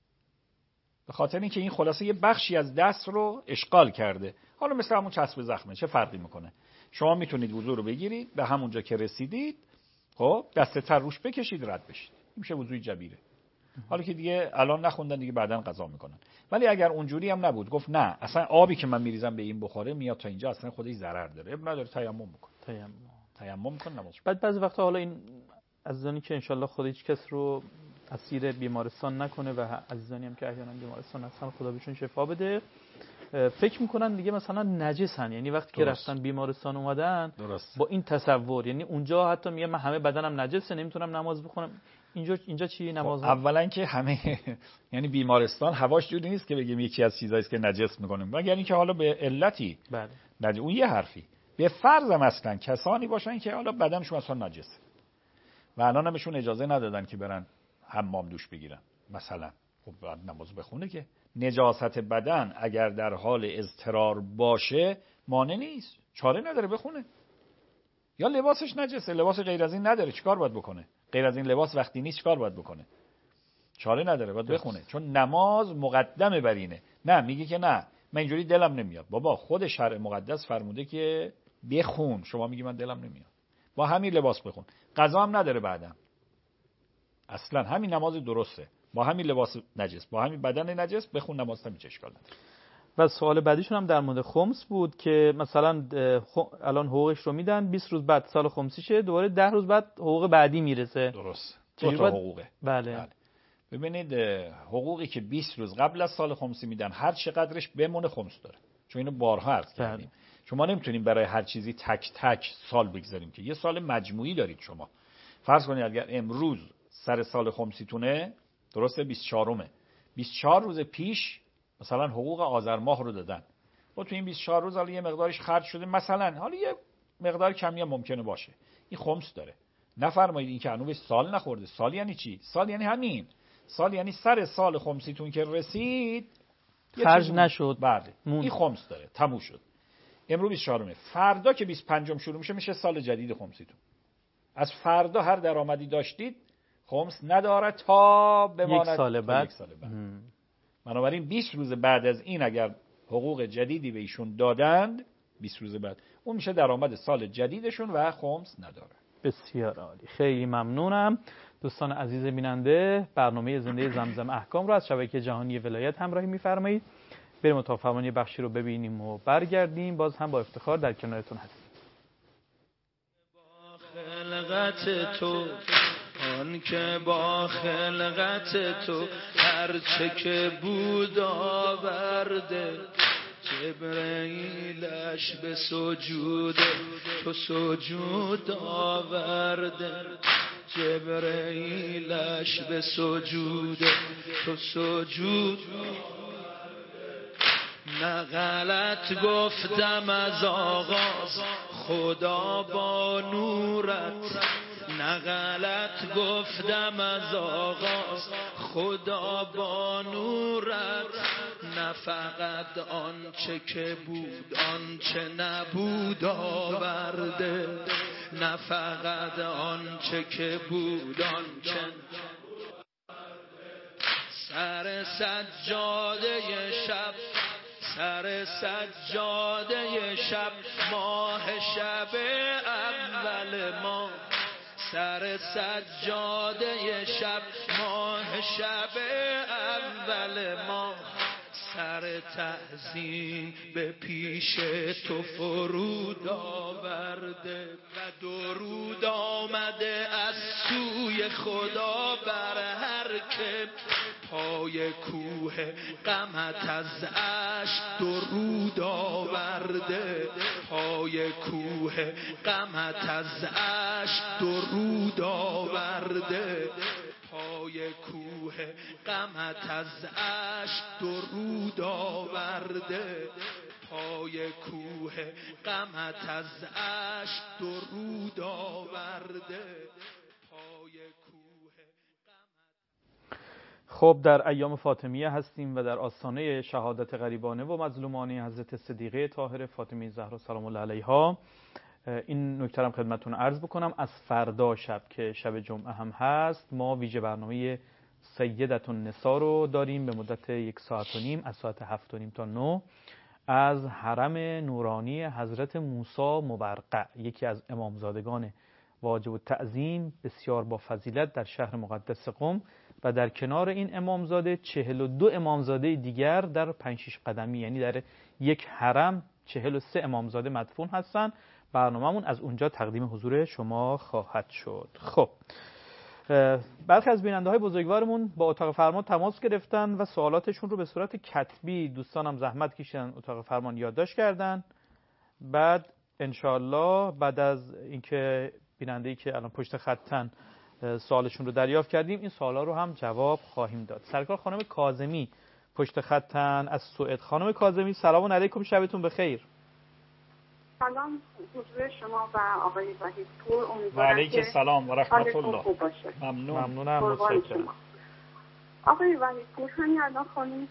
به خاطر اینکه این خلاصه یه بخشی از دست رو اشغال کرده. حالا مثل همون چسب زخمه، چه فرقی میکنه؟ شما میتونید وضو رو بگیرید، به همونجا که رسیدید خب دست تر روش بکشید رد بشید، این میشه وضوی جبیره. حالا که دیگه الان نخوندن دیگه بعدن قضا میکنن. ولی اگر اونجوری هم نبود، گفت نه اصلا آبی که من میریزم به این بخوره میاد تا اینجا، اصلا خودش ضرر داره، اب نداره، تیمم بکن. تیمم تیمم کن نماز. بعد بعضی وقتا حالا این عزیزانی که انشالله خدا هیچ کس رو اسیر بیمارستان نکنه و عزیزانی هم که احیانا بیمارستان هستن خدا بهشون شفا بده، فکر میکنن دیگه مثلا نجسن، یعنی وقتی که رفتن بیمارستان اومدن درست. با این تصور، یعنی اونجا حتی میگه من همه بدنم نجسه نمیتونم نماز بخونم. اینجا اینجا چی نماز؟ اولا که همه یعنی بیمارستان هواش جوری نیست که بگیم یکی از چیزایی که نجس میکنه، مگر اینکه حالا به علتی. بله. نجس اون یه حرفی. به فرضم اصلا کسانی باشن که حالا بدنشون اصلا نجسه و الان همشون اجازه ندادن که برن حمام دوش بگیرن مثلا، خب بعد نماز بخونه که نجاست بدن اگر در حال اضطرار باشه مانع نیست، چاره نداره بخونه. یا لباسش نجسه، لباس غیر از این نداره، چیکار باید بکنه؟ غیر از این لباس وقتی نیست چیکار باید بکنه؟ چاره نداره، باید بخونه، چون نماز مقدمه بر اینه. نه میگه که نه من اینجوری دلم نمیاد. بابا خود شرع مقدس فرموده که بخون، شما میگی من دلم نمیاد، با همین لباس بخون، قضا هم نداره بعدم. اصلا همین نماز درسته، با همین لباس نجس، با همین بدن نجس بخون، نماز هم هیچ اشکال نداره. و سوال بعدیشون هم در مورد خمس بود که مثلا الان حقوقش رو میدن، بیست روز بعد سال خمسیشه، دوباره ده روز بعد حقوق بعدی میرسه. درست. دو تا حقوقه. بله. بله. ببینید حقوقی که بیست روز قبل از سال خمسی میدن هر چقدرش بمونه خمس داره، چون اینو بارها عرض کردیم. شما نمیتونیم برای هر چیزی تک تک سال بگذاریم که یه سال مجموعی دارید. شما فرض کنید اگر امروز سر سال خمسیتونه، درسته بیست و چهارمه، بیست و چهار روز پیش مثلا حقوق آذر ماه رو دادن و تو این بیست و چهار روز حالا یه مقدارش خرج شده، مثلا حالا یه مقدار کمی هم ممکنه باشه، این خمس داره. نفرمایید این که هنوز سال نخورده. سال یعنی چی؟ سال یعنی همین سال، یعنی سر سال خمسیتون که رسید خرج نشد، بله این خمس داره، تموم شد. امروز بیست و چهارمه، فردا که بیست و پنجم شروع میشه میشه سال جدید خمسیتون. از فردا هر درآمدی داشتید خمس نداره تا بماند یک سال بعد, یک سال بعد. بنابراین بیست روز بعد از این اگر حقوق جدیدی به ایشون دادند، بیست روز بعد اون میشه درآمد سال جدیدشون و خمس نداره. بسیار عالی، خیلی ممنونم. دوستان عزیز بیننده، برنامه زنده زمزم احکام رو از شبکه جهانی ولایت همراهی می‌فرمایید. بریم تا فرمانی بخشی رو ببینیم و برگردیم. باز هم با افتخار در کنارتون هستیم. با خلقت تو، آن که با خلقت تو هر چه که بود آورده، جبرئیلش به سجود تو سجود آورده، جبرئیلش به سجود تو سجود. نه غلط گفتم از آغاز خدا با نورت، نه غلط گفتم از آغاز خدا با نورت، نه فقط آنچه که بود آنچه نبود آورده، نه فقط آنچه که بود آنچه سر سجاده شب، سر سجاده شب، ماه شب اول ما، سر سجاده شب ماه شب اول ماه سر تعظیم به پیش تو فرود آورده و درود آمده از سوی خدا بر هر که پای کوه غمت از اشک درود آورده پای کوه غمت از اشک درود آورده پای کوه غمت از اشک درود آورده پای کوه غمت از اشک درود آورده پای کوه غمت. خب در ایام فاطمیه هستیم و در آستانه شهادت غریبانه و مظلومانه حضرت صدیقه طاهره فاطمه زهرا سلام الله علیها. این نکته هم خدمتتون عرض بکنم، از فردا شب که شب جمعه هم هست ما ویژه برنامه سیدة النساء رو داریم به مدت یک ساعت و نیم از ساعت هفت و نیم تا نه از حرم نورانی حضرت موسی مبرقع، یکی از امامزادگان واجب التعظیم بسیار با فضیلت در شهر مقدس قم، و در کنار این امامزاده چهل و دو امامزاده دیگر در پنج شش قدمی، یعنی در یک حرم چهل و سه امامزاده مدفون هستند. برنامه‌مون از اونجا تقدیم حضور شما خواهد شد. خب برخی از بیننده‌های بزرگوارمون با اتاق فرمان تماس گرفتن و سوالاتشون رو به صورت کتبی دوستانم زحمت کشیدن اتاق فرمان یادداشت کردن. بعد انشالله بعد از اینکه بیننده‌ای که الان پشت خطن سوالشون رو دریافت کردیم این سوالا رو هم جواب خواهیم داد. سرکار خانم کاظمی پشت خطن از سوئد. خانم کاظمی سلام علیکم، شبتون بخیر. سلام حضور شما و آقای وحیدپور، امیدوارم که علیک سلام و رحمت الله. ممنون. ممنونم. متشکرم. آقای وحیدپور همین الان خانم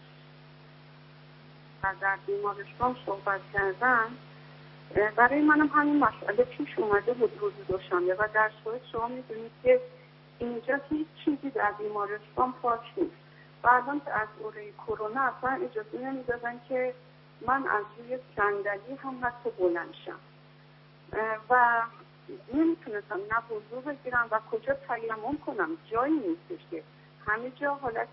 در بیمارستان صحبت کردن، برای منم همین مسئله پیش اومده بود روز دوشنبه و در سوئد شما میدونید که اینجا هیچ چیزی در بیمارستان پاک نیست و الان که از دوره کرونا اصلا اجازه نمیدادن که من از روی صندلی هم حتی بلند شم و نمیتونستم نه وضو بگیرم و کجا تیمم کنم، جایی نیستش که همه جا حالت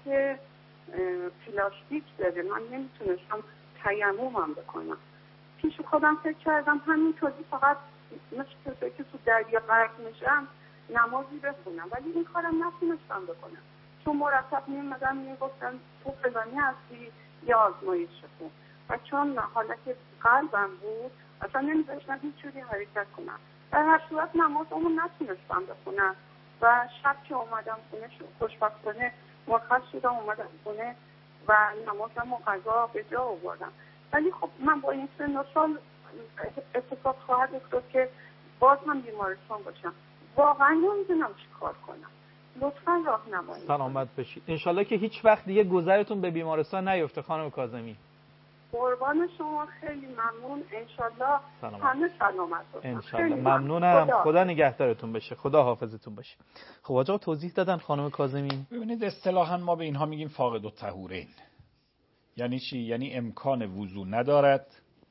پلاستیک داره، من نمیتونستم تیممم بکنم. پیش خودم فکر کردم همینطوری فقط مثل کسی که تو دریا غرق میشم نمازی بخونم، ولی این کارم نتونستم بکنم چون مرتب میمدن میگفتن تو فلانی هستی یا آزمایش کن و چون حالت قلبم بود اصلا نمیذاشتم هیچ جوری حرکت کنم. در هر صورت نمازمو نتونستم بخونم و شب که اومدم خونه خوشبختانه مرخص شدم اومدم خونه و نمازمو قضا به جا آوردم. ولی خب من با این سن و سال اتفاق خواهد افتاد که باز هم بیمارستان باشم، واقعا نمیدونم چی کار کنم، لطفا راهنمایی سلامت بشید. انشالله که هیچ وقت دیگه گذرتون به بیمارستان نیفته خانم کاظمی. قربان شما، خیلی ممنون. انشالله همه سلامت باشن. انشالله. ممنونم. خدا. خدا نگهدارتون بشه، خدا حافظتون باشه. خب آقا توضیح دادن خانم کاظمی. ببینید اصطلاحاً ما به اینها میگیم فاقد الطهورین. یعنی چی؟ یعنی امکان وضو ندارد،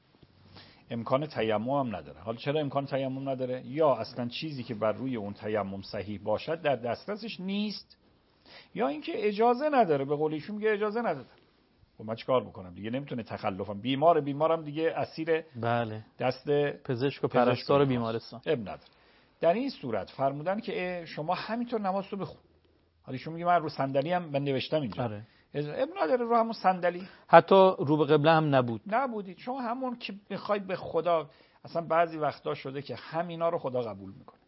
امکان تیمم هم نداره. حالا چرا امکان تیمم نداره؟ یا اصلا چیزی که بر روی اون تیمم صحیح باشد در دسترسش نیست، یا اینکه اجازه نداره. به قول ایشون میگه اجازه نداره. خب من چیکار بکنم دیگه؟ نمیتونه تخلفم. بیمار بیمارم دیگه اسیر بله دست پزشک و پرستار بیمارستان اب نداره. در این صورت فرمودن که شما همینطور نماز رو بخون. حالا ایشون میگه من رو صندلی هم من نوشتم اینجا. آره. اب نداره رو همون صندلی. حتی رو به قبله هم نبود. نبودید. شما همون که بخواید به خدا، اصلا بعضی وقتا شده که همینا رو خدا قبول میکنه.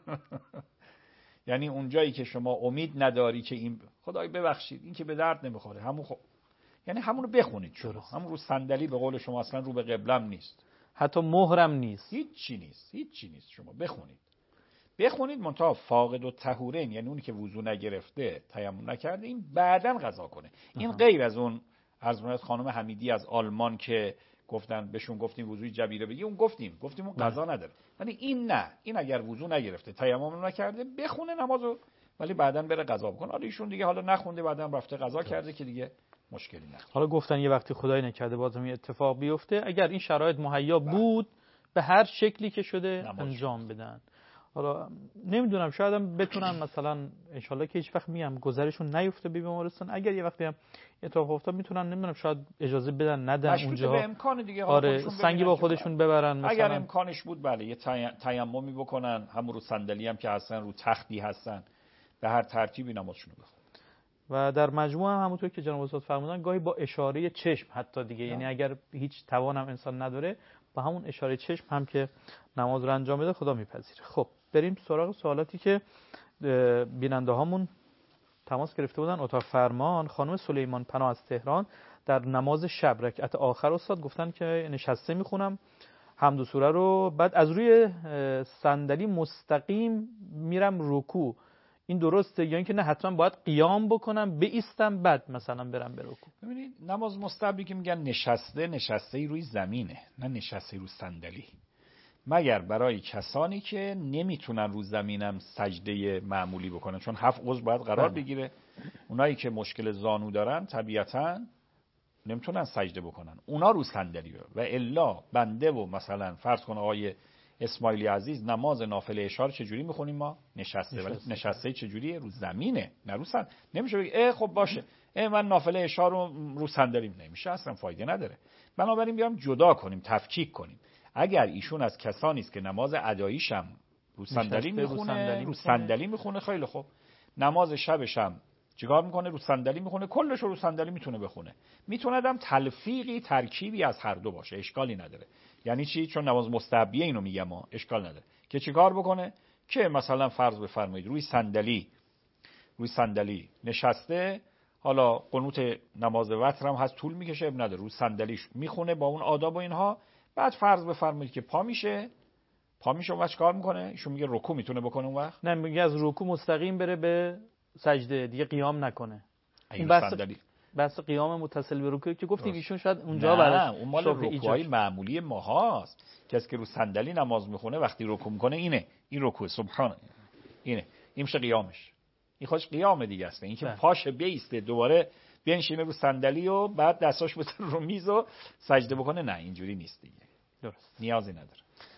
یعنی اونجایی که شما امید نداری که این خدای ببخشید این که به درد نمیخوره، همون خب یعنی همون رو بخونید شما. همون رو صندلی به قول شما اصلا رو به قبلم نیست، حتی مهرم نیست، هیچ چی نیست، هیچ چی نیست. شما بخونید بخونید منتها فاقد الطهورین، یعنی اونی که وضو نگرفته تیمم نکرده این بعداً قضا کنه. این غیر از اون از اون خانم حمیدی از آلمان که گفتن بهشون گفتیم وضوی جبیره بگی، اون گفتیم گفتیم اون قضا نداره. ولی این نه، این اگر وضو نگرفته تیمم نکرده بخونه نمازو، ولی بعداً بره قضا بکنه. حالا ایشون دیگه حالا نخونده بعداً رفته قضا کرده که دیگه مشکلی نداره. حالا گفتن یه وقتی خدای نکرده بازم این اتفاق بیفته، اگر این شرایط مهیا بود به هر شکلی که شده انجام بدن. حالا نمیدونم شاید هم بتونن مثلا انشالله که هیچ وقت میام گذرشون نیفته به بیمارستان، اگر یه وقتی هم اتفاق افتاد میتونن نمیدونم شاید اجازه بدن ندن اونجا، به امکان دیگه آره سنگی با خودشون ببرن مثلا اگر امکانش بود بله یه تیممی بکنن، هم رو صندلی هم که هستن رو تختی هستن به هر ترتیبی نمازشون بخونن. و در مجموع هم همونطور که جناب استاد فرمودن گاهی با اشاره چشم حتی دیگه، یعنی اگر هیچ توانم انسان نداره با همون اشاره چشم هم که نماز رو انجام بده خدا میپذیره. خب بریم سراغ سوالاتی که بیننده هامون تماس گرفته بودن. اتاق فرمان خانم سلیمان پناه از تهران در نماز شب رکعت آخر استاد گفتن که نشسته میخونم حمد و سوره رو، بعد از روی صندلی مستقیم میرم رکوع، این درسته یا اینکه نه حتما باید قیام بکنم بایستم بعد مثلا برم به رکوع؟ ببینید نماز مستحبی که میگن نشسته نشسته ای روی زمینه، نه نشسته ای رو صندلی، مگر برای کسانی که نمیتونن رو زمینم سجده معمولی بکنن، چون هفت عضو باید قرار بگیره. اونایی که مشکل زانو دارن طبیعتاً نمیتونن سجده بکنن، اونا رو صندلی. و الا بنده و مثلا فرض کن آقای اسماعیلی عزیز نماز نافله اشار چجوری میخونیم ما؟ نشسته. ولی نشسته, نشسته چجوریه؟ رو زمینه، نه رو صندلی. نمیشه بگی اه خب باشه اه من نافله اشار رو رو صندلی، نمیشه، اصلا فایده نداره. بنابراین بیام جدا کنیم، تفکیک کنیم. اگر ایشون از کسانی است که نماز اداییش هم رو صندلی میخونه، رو صندلی میخونه، خیلی خوب. نماز شبش هم چیکار میکنه؟ رو صندلی میخونه، کلش رو صندلی میتونه بخونه. میتونه هم تلفیقی ترکیبی از هر دو باشه، اشکالی نداره. یعنی چی؟ چون نماز مستحبیه اینو میگم ما، اشکال نداره. که چیکار بکنه؟ که مثلا فرض بفرمایید روی صندلی روی صندلی نشسته، حالا قنوت نماز وتر هم هست طول میکشه، اب نداره، رو صندلیش میخونه با اون آداب و اینها. بعد فرض بفرمایید که پا میشه پا میشه اون وقت کار میکنه، ایشون میگه رکوع میتونه بکنه اون وقت؟ نه میگه از رکوع مستقیم بره به سجده دیگه، قیام نکنه. این بس بس قیام متصل به رکوع که گفتیم ایشون شاید اونجا براش نه اون مال رکوعای معمولی ماهاست. کسی که رو صندلی نماز میخونه وقتی رکوع میکنه اینه، این رکوع سبحان اینه، این میشه قیامش، این خودش قیام دیگه است. این که پاشه بیسته دوباره بنشینه رو صندلی و بعد دستاش بزنه رو میز و سجده بکنه، نه اینجوری نیست دیگه، درست نیازی نداره.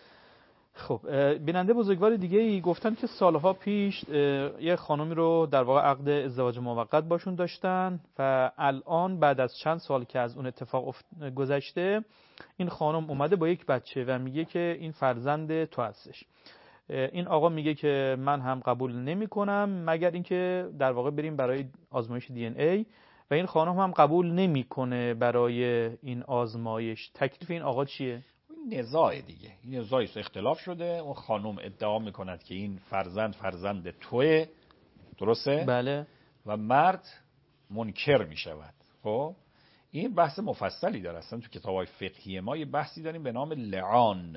خب بیننده بزرگوار دیگه ای گفتن که سالها پیش یه خانمی رو در واقع عقد ازدواج موقت باشون داشتن و الان بعد از چند سال که از اون اتفاق گذشته این خانم اومده با یک بچه و میگه که این فرزند تو هستش. این آقا میگه که من هم قبول نمی کنم مگر اینکه در واقع بریم برای آزمایش دی ان ای و این خانم هم قبول نمیکنه برای این آزمایش. تکلیف این آقا چیه؟ نزاع دیگه، این نزاعی است، اختلاف شده. اون خانم ادعا میکند که این فرزند فرزند توه، درسته؟ بله. و مرد منکر میشود. خب این بحث مفصلی داره، اصلا تو کتاب‌های فقهی ما یه بحثی داریم به نام لعان.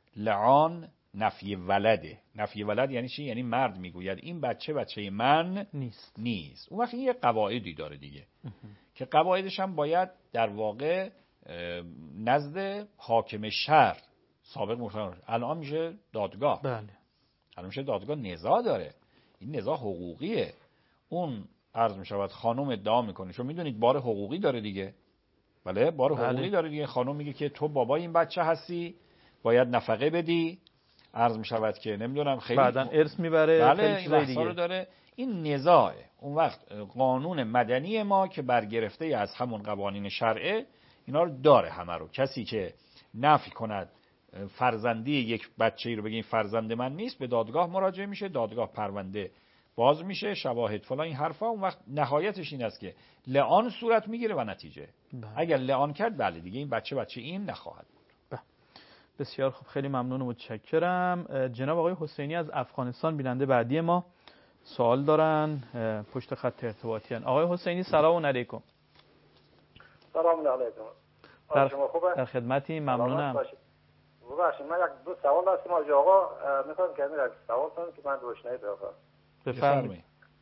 لعان نفی ولده. نفی ولد یعنی چی؟ یعنی مرد میگوید این بچه بچه من نیست نیست. اون وقت این یه قواعدی داره دیگه که قواعدش هم باید در واقع نزد حاکم شهر سابق مقرر. الان میشه دادگاه. بله. الان میشه دادگاه، نزاع داره، این نزاع حقوقیه. اون عرض میشود خانم ادعا میکنه، چون میدونید بار حقوقی داره دیگه. بله بار حقوقی بله. داره دیگه. خانم میگه که تو بابای این بچه هستی، باید نفقه بدی. عرض میشود که نمیدونم خیلی بعدن ارث میبره. بله این بحثا رو داره. این نزاعه. اون وقت قانون مدنی ما که برگرفته از همون قوانین شرعه اینا رو داره همه رو. کسی که نفی کند فرزندی یک بچه‌ای رو بگه این فرزند من نیست، به دادگاه مراجعه میشه، دادگاه پرونده باز میشه، شواهد فلان این حرفا. اون وقت نهایتش این است که لعان صورت میگیره و نتیجه بله. اگر لعان کرد بله دیگه این بچه بچه این نخواهد بود. بسیار خوب، خیلی ممنون و متشکرم. جناب آقای حسینی از افغانستان بیننده بعدی ما سوال دارن، پشت خط ارتباطی هستن. آقای حسینی سلام علیکم. سلام علیکم. در, شما خوبه؟ در خدمتی، ممنونم. ببخشید من یک دو سوال داشتم از آقا، میخوام که یک سوال کنم که من روشنایی پیدا کنم. بفرمایید.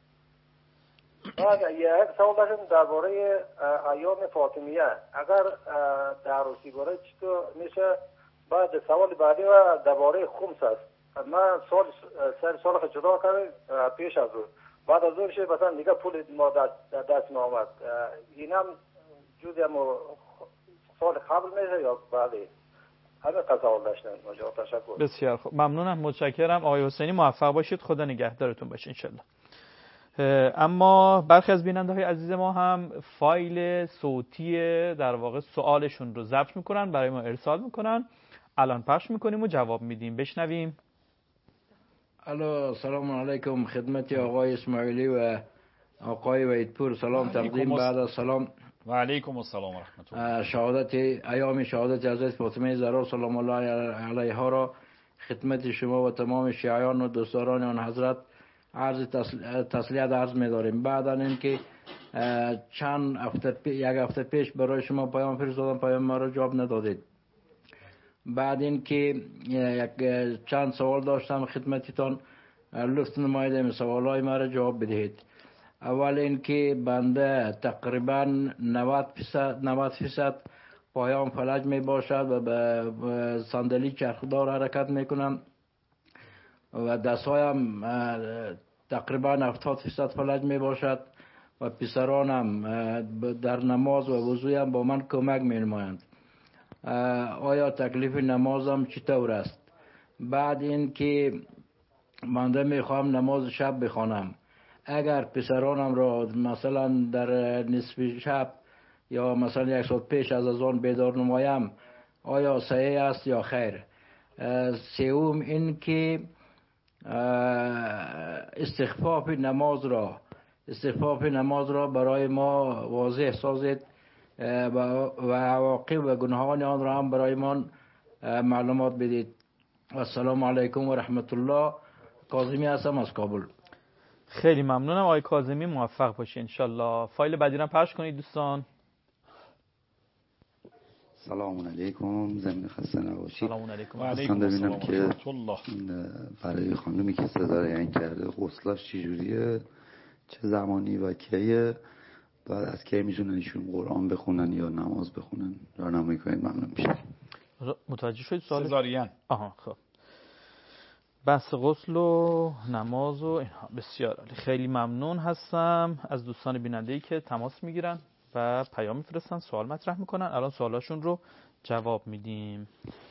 بعد یک سوال داشتم درباره ایام فاطمیه. اگر در روسیگاره چطور میشه؟ بعد سوال بعدی و درباره خمس است. من سال سر سال که جدا کردم پیش از اون، بعد از اون شه مثلا دیگه پول ما دست ما آمد. اینم جزء ما سال قبل میشه یا بعدی؟ همه قضاوت داشتن. مجاب تشکر. بسیار خوب، ممنونم، متشکرم آقای حسینی. موفق باشید، خدا نگهدارتون باشه انشالله. اما برخی از بیننده های عزیز ما هم فایل صوتی در واقع سوالشون رو ضبط میکنن، برای ما ارسال میکنن، الان پخش میکنیم و جواب میدیم. بشنویم. الو، سلام علیکم خدمت آقای اسماعیلی و آقای وحیدپور. سلام تقدیم بعد از سلام و علیکم السلام و رحمت الله. شهادت ایام شهادت حضرت فاطمه زهرا سلام الله علیها را خدمت شما و تمام شیعیان و دوستداران آن حضرت عرض تسلیت عرض می‌داریم. بعد از اینکه چند هفته یک هفته پیش برای شما پیام فرستادم، پیام ما را جواب ندادید. بعد اینکه یک چند سوال داشتم خدمتتان، لطف نمایید این سوالای ما را جواب بدهید. اول اینکه بنده تقریبا نود درصد نود درصد پایم فلج می باشد و به صندلی چرخدار حرکت میکنم و دستهایم تقریبا هفتاد درصد فلج می باشد و پسرانم در نماز و وضویم با من کمک می نمایند. آیا تکلیف نمازم چطور است؟ بعد این که بنده می خواهم نماز شب بخوانم، اگر پسرانم را مثلا در نصف شب یا مثلا یک ساعت پیش از آن بیدار نمایم، آیا صحیح است یا خیر؟ سوم این که استخفاف نماز را استخفاف نماز را برای ما واضح سازید و عواقب و گناهان آن را هم برای ما معلومات بدید. السلام علیکم و رحمت الله. کاظمی هستم از کابل. خیلی ممنونم آقای کاظمی، موفق باشید انشالله. فایل بعدی را پخش کنید دوستان. سلام علیکم، زمین خسته نباشید. سلام علیکم. و علیکم ببینم که برای خانمی که سزارین کرده غسلاش چجوریه، چه زمانی و کیه، بعد از کی میتونن ایشون قرآن بخونن یا نماز بخونن، راهنمایی کنید ممنون میشم. متوجه شدید سوال؟ سزارین. آها خب. بحث غسل و نماز و اینها. بسیار عالی، خیلی ممنون هستم از دوستان بیننده‌ای که تماس میگیرن و پیام میفرستن، سوال مطرح میکنن. الان سوالاشون رو جواب میدیم.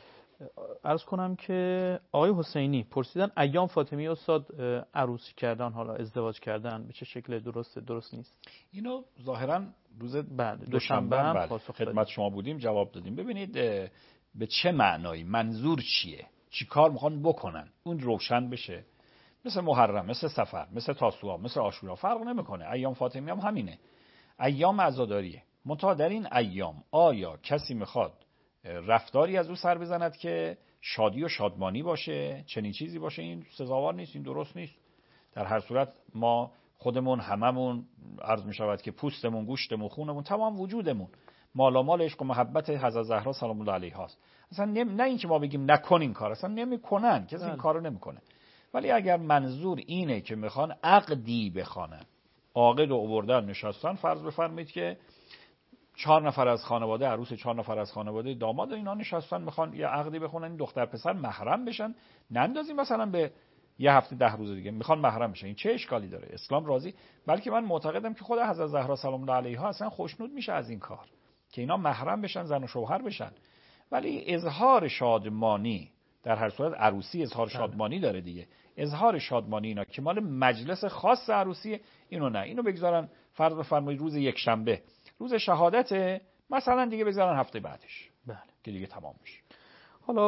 عرض کنم که آقای حسینی پرسیدن ایام فاطمی استاد عروسی کردن، حالا ازدواج کردن به چه شکل درسته درست نیست؟ اینو ظاهرا روز بعد دوشنبه هم خدمت شما بودیم جواب دادیم. ببینید به چه معنایی، منظور چیه، چی کار میخوان بکنن، اون روشن بشه. مثل محرم، مثل سفر، مثل تاسوعا، مثل عاشورا فرق نمیکنه. ایام فاطمی هم همینه، ایام عزاداریه. منتها در این ایام آیا کسی میخواد رفتاری از او سر بزند که شادی و شادمانی باشه، چنین چیزی باشه؟ این سزاوار نیست، این درست نیست. در هر صورت ما خودمون هممون عرض میشود که پوستمون، گوشتمون، خونمون، تمام وجودمون مالامال عشق و محبت حضرت زهرا سلام الله علیها است. اصلا نه این که ما بگیم نکن این کار، اصلا نمیکنن، کسی این کارو نمیکنه. ولی اگر منظور اینه که میخوان عقدی بخوانن، عاقد و آوردن نشستن، فرض بفرمایید که چهار نفر از خانواده عروس، چهار نفر از خانواده داماد اینا نشستن میخوان یه عقدی بخونن، این دختر پسر محرم بشن، نندازیم مثلا به یه هفته ده روز دیگه میخوان محرم بشن. این چه اشکالی داره؟ اسلام راضی. بلکه من معتقدم که خود حضرت زهرا سلام الله علیها اصلا خوشنود میشه از این کار که اینا محرم بشن، زن و شوهر بشن. ولی اظهار شادمانی، در هر صورت عروسی اظهار شادمانی داره دیگه، اظهار شادمانی اینا که مال مجلس خاص عروسی، اینو نه، اینو بگذارن فرض بفرمایید روز یک شنبه، روز شهادت مثلا، دیگه بذارن هفته بعدش. بله. که دیگه تمام میشه. حالا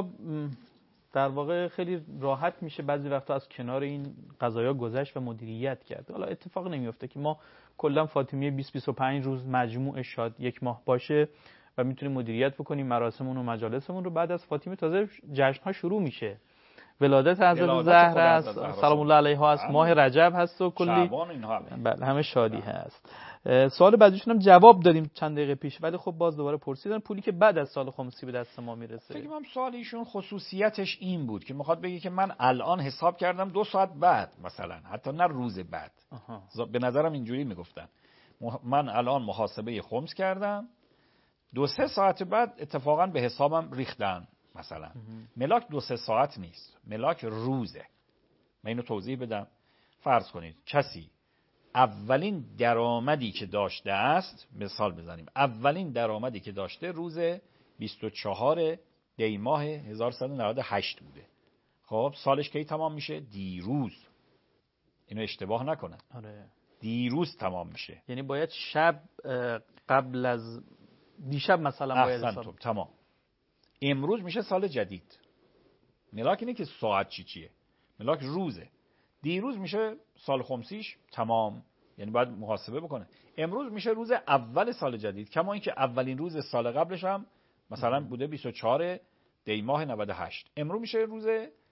در واقع خیلی راحت میشه بعضی وقتا از کنار این قضایا گذشت و مدیریت کرد. حالا اتفاق نمیفته که ما کلا فاطمیه بیست بیست و پنج روز مجموع شاد یک ماه باشه و میتونیم مدیریت بکنیم مراسممون و مجالسمون رو. بعد از فاطمه تازه جشن‌ها شروع میشه. ولادت حضرت زهرا است سلام الله علیها است، ماه رجب هست و کلی شعبان اینها بله همه شادی هست. سوال بعدیشون هم جواب دادیم چند دقیقه پیش، ولی خب باز دوباره پرسیدن پولی که بعد از سال خمسی به دست ما میرسه. فکر کنم سوال ایشون خصوصیتش این بود که میخواد بگه که من الان حساب کردم دو ساعت بعد مثلا، حتی نه روز بعد. آها. به نظرم اینجوری میگفتن من الان محاسبه خمس کردم، دو سه ساعت بعد اتفاقا به حسابم ریختن مثلا. ملاک دو سه ساعت نیست، ملاک روزه. من اینو توضیح بدم. فرض کنید کسی اولین درآمدی که داشته است، مثال بزنیم اولین درآمدی که داشته روز بیست و چهار دی ماه هزار و سیصد و نود و هشت بوده. خب سالش کی تمام میشه؟ دیروز. اینو اشتباه نکنن. آره. دیروز تمام میشه. یعنی باید شب قبل از دیشب مثلا باید حسن تمام. امروز میشه سال جدید. ملاک اینه که ساعت چی چیه، ملاک روزه. دیروز میشه سال خمسیش تمام، یعنی باید محاسبه بکنه. امروز میشه روز اول سال جدید، کما اینکه اولین روز سال قبلش هم مثلا بوده بیست و چهار دی ماه نود و هشت. امروز میشه روز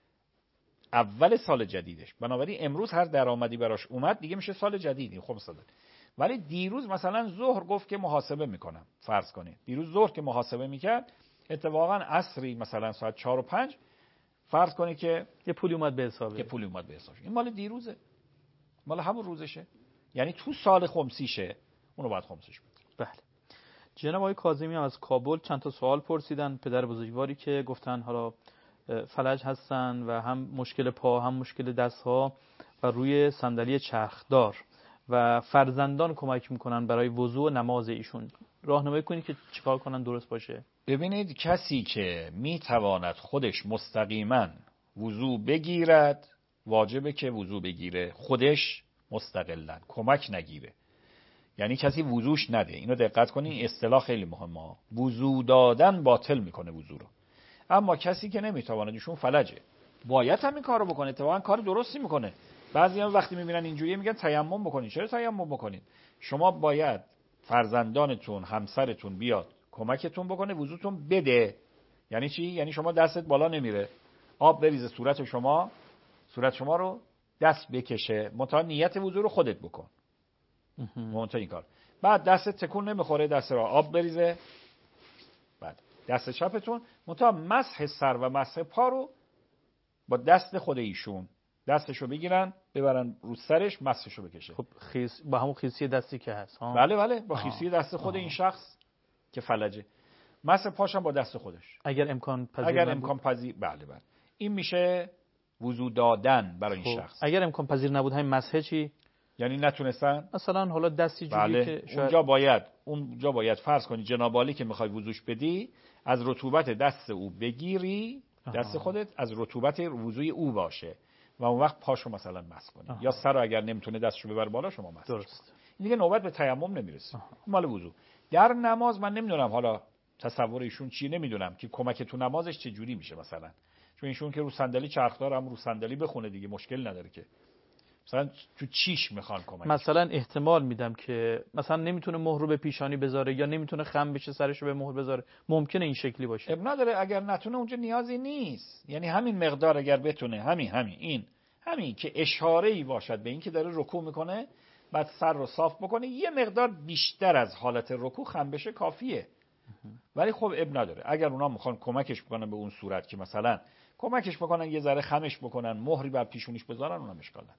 اول سال جدیدش. بنابراین امروز هر درآمدی براش اومد دیگه میشه سال جدید. این خب صد. ولی دیروز مثلا ظهر گفت که محاسبه میکنم، فرض کنید دیروز ظهر که محاسبه میکرد اتفاقا عصری مثلا ساعت چهار و پنج فرض کنید که یه پولی اومد به حسابه، یه پولی اومد به حسابش. این مال دیروزه، مال همون روزشه، یعنی تو سال خمسیشه، اونو باید خمسش بده. بله. جناب آقای کاظمی از کابل چند تا سوال پرسیدن، پدر بزرگواری که گفتن حالا فلج هستن و هم مشکل پا هم مشکل دستها و روی صندلی چرخدار و فرزندان کمک میکنن برای وضوء و نماز ایشون. راهنمایی کنید که چیکار کنن درست باشه. ببینید کسی که میتواند خودش مستقیما وضوء بگیرد واجبه که وضوء بگیره خودش مستقلاً، کمک نگیره. یعنی کسی وضوش نده. اینو دقت کنین، اصطلاح خیلی مهمه. وضو دادن باطل میکنه وضو رو. اما کسی که نمیتواند، ایشون فلجه، باید هم این کارو بکنه. اتفاقا کار درستی میکنه. بعضیا وقتی میبینن اینجوریه میگن تیمم بکنین. چرا تیمم بکنین؟ شما باید فرزندانتون، همسرتون بیاد کمکتون بکنه، وضوتون بده. یعنی چی؟ یعنی شما دستت بالا نمیره، آب بریزه صورت شما، صورت شما رو دست بکشه، منتها نیت وضو رو خودت بکن. منتها این کار. بعد دست تکون نمیخوره، دست رو آب بریزه. بعد دست چپتون منتها مسح سر و مسح پا رو با دست خود ایشون دستشو بگیرن ببرن رو سرش، مسحشو بکشه. خب خیس با همون خیسی دستی که هست ها؟ بله بله با خیسی دست خود آه. این شخص که فلجه. مسح پاشم با دست خودش اگر امکان پذیر اگر نبود. امکان پذیر بله بله این میشه وضو دادن برای خب. این شخص. اگر امکان پذیر نبود همین مسح چی؟ یعنی نتونستن مثلا حالا دستی جوری بله. که شاید اونجا باید اونجا باید فرض کنی جناب عالی که میخوای وضوش بدی از رطوبت دست او بگیری، دست آها. خودت از رطوبت وضوی او باشه و اون وقت پاشو مثلا مسح کنی آها. یا سر رو اگر نمیتونه دستشو ببر بالا شما مسح. درست. این دیگه نوبت به تیمم نمیرسه. مال وضو. در نماز من نمیدونم حالا تصور ایشون چی، نمیدونم که کمک تو نمازش چه جوری میشه مثلا. چون ایشون که رو صندلی چرخدار هم رو صندلی بخونه دیگه مشکل نداره که. مثلا تو چیش میخوان کمک. مثلا احتمال میدم که مثلا نمیتونه مهر رو به پیشانی بذاره یا نمیتونه خم بشه سرش رو به مهر بذاره، ممکنه این شکلی باشه. اب نداره، اگر نتونه اونجا نیازی نیست. یعنی همین مقدار اگر بتونه، همین همین این همین که اشاره‌ای باشد به این که داره رکوع میکنه، بعد سر رو صاف بکنه، یه مقدار بیشتر از حالت رکوع خم بشه کافیه. ولی خب اب نداره. اگر اونا میخوان کمکش بکنن به اون صورت که مثلا کمکش بکنن یه ذره خمش بکنن، مهری بر پیشونیش بذارن، اونم اشکال نداره.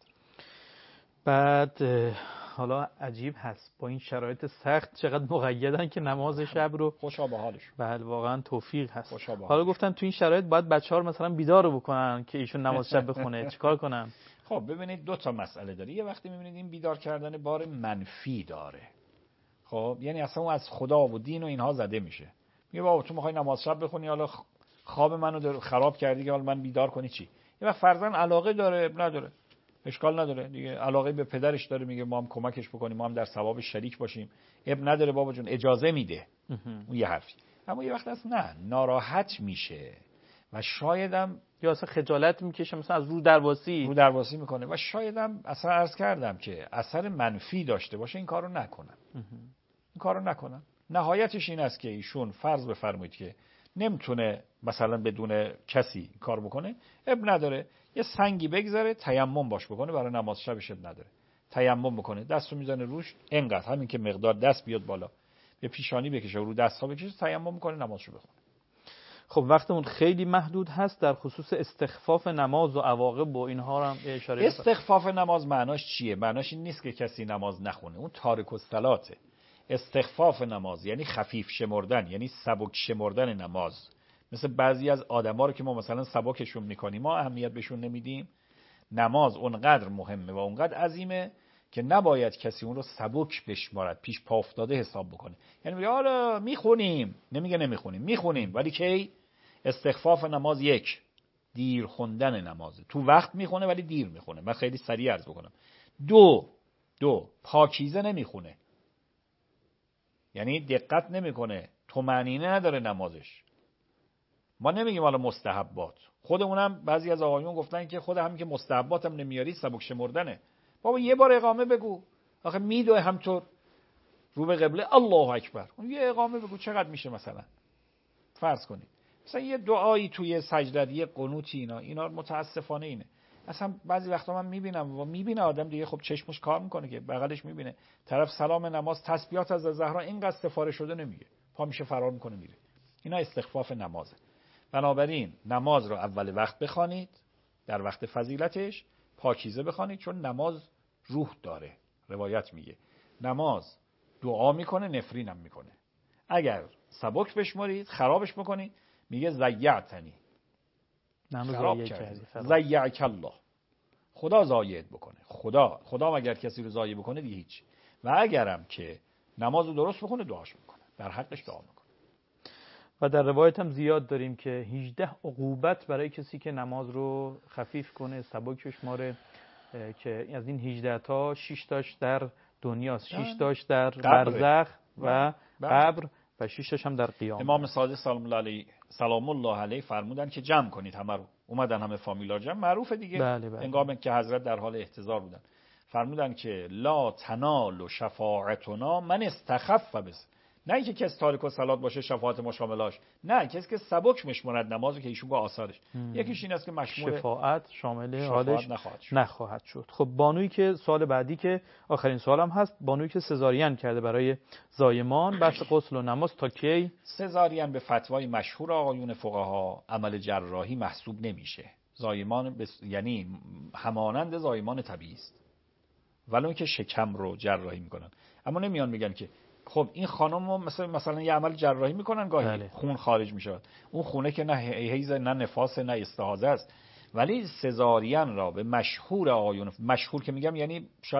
بعد حالا عجیب هست با این شرایط سخت چقدر مقیدن که نماز شب رو خوشا به حالش. بله واقعا توفیق هست. حالا گفتن تو این شرایط باید بچه‌ها رو مثلا بیدار بکنن که ایشون نماز شب بخونه، چیکار کنن؟ خب ببینید دو تا مسئله داره. یه وقتی میبینید این بیدار کردن بار منفی داره. خب یعنی اصلا اون از خدا و دین و اینها زده میشه. میگه بابا تو میخوای نماز شب بخونی، حالا خواب منو خراب کردی که حالا من بیدار کنی چی؟ یه وقت فرضاً علاقه داره، نداره، اشکال نداره دیگه. علاقه به پدرش داره، میگه ما هم کمکش بکنیم، ما هم در ثواب شریک باشیم، اب نداره بابا جون، اجازه میده. اون یه حرفی. اما یه وقت هست نه، ناراحت میشه و شایدم یا اصلا خجالت میکشه، مثلا از رو درواسی رو درواسی میکنه و شایدم اصلا عرض کردم که اثر منفی داشته باشه، این کارو نکنن. این کارو نکنن. نهایتش این است که ایشون فرض بفرمایید که نمیتونه مثلا بدون کسی کار بکنه، اب نداره یه سنگی بگذاره تیمم باش بکنه برای نماز شبش، اب نداره تیمم بکنه، دستو میزنه روش، اینقدر همین که مقدار دست بیاد بالا به پیشانی بکشه، رو دست‌ها بکشه، تیمم میکنه، نمازشو بخونه. خب وقتمون خیلی محدود هست، در خصوص استخفاف نماز و عواقب و اینها هم اشاره. استخفاف نماز معناش چیه؟ معناش این نیست که کسی نماز نخونه، اون تارک الصلاته. استخفاف نماز یعنی خفیف شمردن، یعنی سبک شمردن نماز. مثل بعضی از آدما رو که ما مثلا سبکشون میکنیم، ما اهمیت بهشون نمیدیم. نماز اونقدر مهمه و اونقدر عظیمه که نباید کسی اون رو سبک بشمارد، پیش پا افتاده حساب بکنه. یعنی میگه آره میخونیم، نمیگه نمیخونیم، میخونیم ولی کی؟ استخفاف نماز یک دیر خوندن نمازه، تو وقت میخونه ولی دیر میخونه. من خیلی سریع عرض بکنم. دو دو پاکیزه نمیخونه، یعنی دقت نمیکنه، طمأنینه نداره نمازش. ما نمیگیم حالا مستحبات، خودمونم بعضی از آقایون گفتن که خود همین که مستحباتم نمیاری سبک شمردنه. بابا یه بار اقامه بگو، آخه میدوه همطور رو به قبله الله اکبر، اون یه اقامه بگو چقدر میشه؟ مثلا فرض کنید مثلا یه دعایی توی سجده، یه قنوتی، اینا اینا متاسفانه اینه. اصلا بعضی وقتا من میبینم و میبینه آدم دیگه خب چشمش کار میکنه که بغلش میبینه طرف سلام نماز تسبیحات از زهرا اینقدر سفارش شده نمیگه، پا میشه فرار میکنه میره. اینا استخفاف نمازه. بنابراین نماز رو اول وقت بخوانید، در وقت فضیلتش پاکیزه بخوانید، چون نماز روح داره. روایت میگه نماز دعا میکنه، نفرین هم میکنه. اگر سبک بشمارید خرابش بکنید، میگه زیعتنی، خراب کردی، زیعک الله، خدا ضایعت بکنه. خدا خدا اگر کسی رو ضایع بکنه دیگه هیچ. و اگرم که نماز رو درست بخونه دعاش میکنه، در حقش دعا میکنه. و در روایت هم زیاد داریم که هجده عقوبت برای کسی که نماز رو خفیف کنه، سبک بشماره، که از این هجده تا شش تاش در دنیاست، شش تاش در برزخ و قبر و شش تاش هم در قیامت. امام صادق سلام الله علیه سلام الله علیه فرمودن که جمع کنید همه رو. اومدن همه فامیلا جمع، معروفه دیگه. بله بله. هنگامی که حضرت در حال احتضار بودن فرمودن که لا تنال شفاعتنا من استخف بس، نه اینکه کس تارک الصلات باشه شفاعت ما شاملاش، نه کسی که سبک میشمرد نمازو که ایشون با آثارش. یکیش این است که مشمول شفاعت شامل حالش نخواهد شد. نخواهد شد. خب بانویی که سوال بعدی که آخرین سوالم هست، بانویی که سزارین کرده برای زایمان، بحث غسل و نماز تا کی؟ سزارین به فتوای مشهور آقایون فقها عمل جراحی محسوب نمیشه. زایمان بس... یعنی همانند زایمان طبیعی است، ولو که شکم رو جراحی میکنن. اما نمیان میگن که خب این خانمو مثلا مثلا یه عمل جراحی میکنن گاهی بله. خون خارج میشه، اون خونه که نه حیض نه نفاس نه استحاضه است. ولی سزارین را به مشهور آقایون، مشهور که میگم یعنی شاید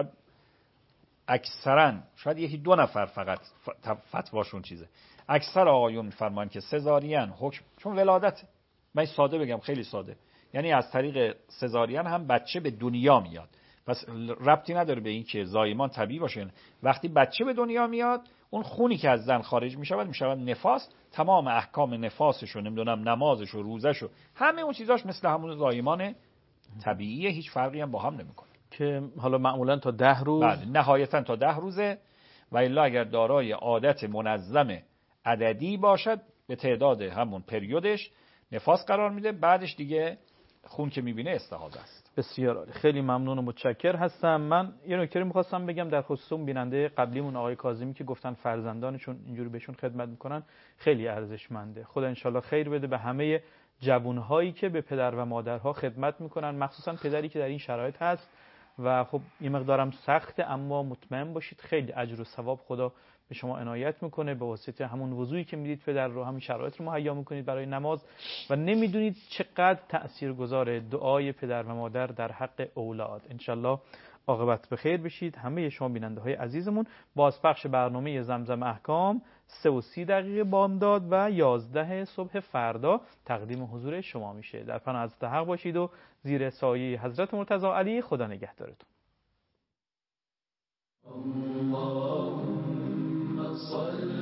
اکثرا شاید یکی دو نفر فقط فتواشون چیزه، اکثر آقایون فرمان که سزارین حکم، چون ولادت، من ساده بگم خیلی ساده، یعنی از طریق سزارین هم بچه به دنیا میاد. پس ربطی نداره به این که زایمان طبیعی باشه. وقتی بچه به دنیا میاد، اون خونی که از زن خارج میشود میشود نفاس، تمام احکام نفاسش و نمیدونم نمازش و روزش و همه اون چیزاش مثل همون زایمان طبیعیه، هیچ فرقی هم با هم نمیکنه. که حالا معمولا تا ده روز، بله نهایتا تا ده روزه. و الا اگر دارای عادت منظم عددی باشد به تعداد همون پریودش نفاس قرار میده، بعدش دیگه خون که میبینه استحاضه است. بسیار عالی، خیلی ممنون و متشکر هستم. من یه نکته می‌خواستم بگم در خصوص اون بیننده قبلیمون آقای کاظمی که گفتن فرزندانشون اینجوری بهشون خدمت میکنن، خیلی ارزشمنده. خدا انشالله خیر بده به همه جوانهایی که به پدر و مادرها خدمت میکنن، مخصوصا پدری که در این شرایط هست و خب یه مقدارم سخته، اما مطمئن باشید خیلی اجر و ثواب خدا به شما عنایت میکنه به واسطه همون وضوعی که میدید پدر رو، همین شرایط رو مهیا میکنید برای نماز و نمیدونید چقدر تاثیرگذار دعای پدر و مادر در حق اولاد. انشالله عاقبت به خیر بشید همه شما بیننده های عزیزمون. بازپخش برنامه زمزم احکام سه و سی دقیقه بامداد و یازده صبح فردا تقدیم حضور شما میشه. در پناه حضرت حق باشید و زیر سایه حضرت مرتضی علی. خدا نگهدارتون. اللهم صل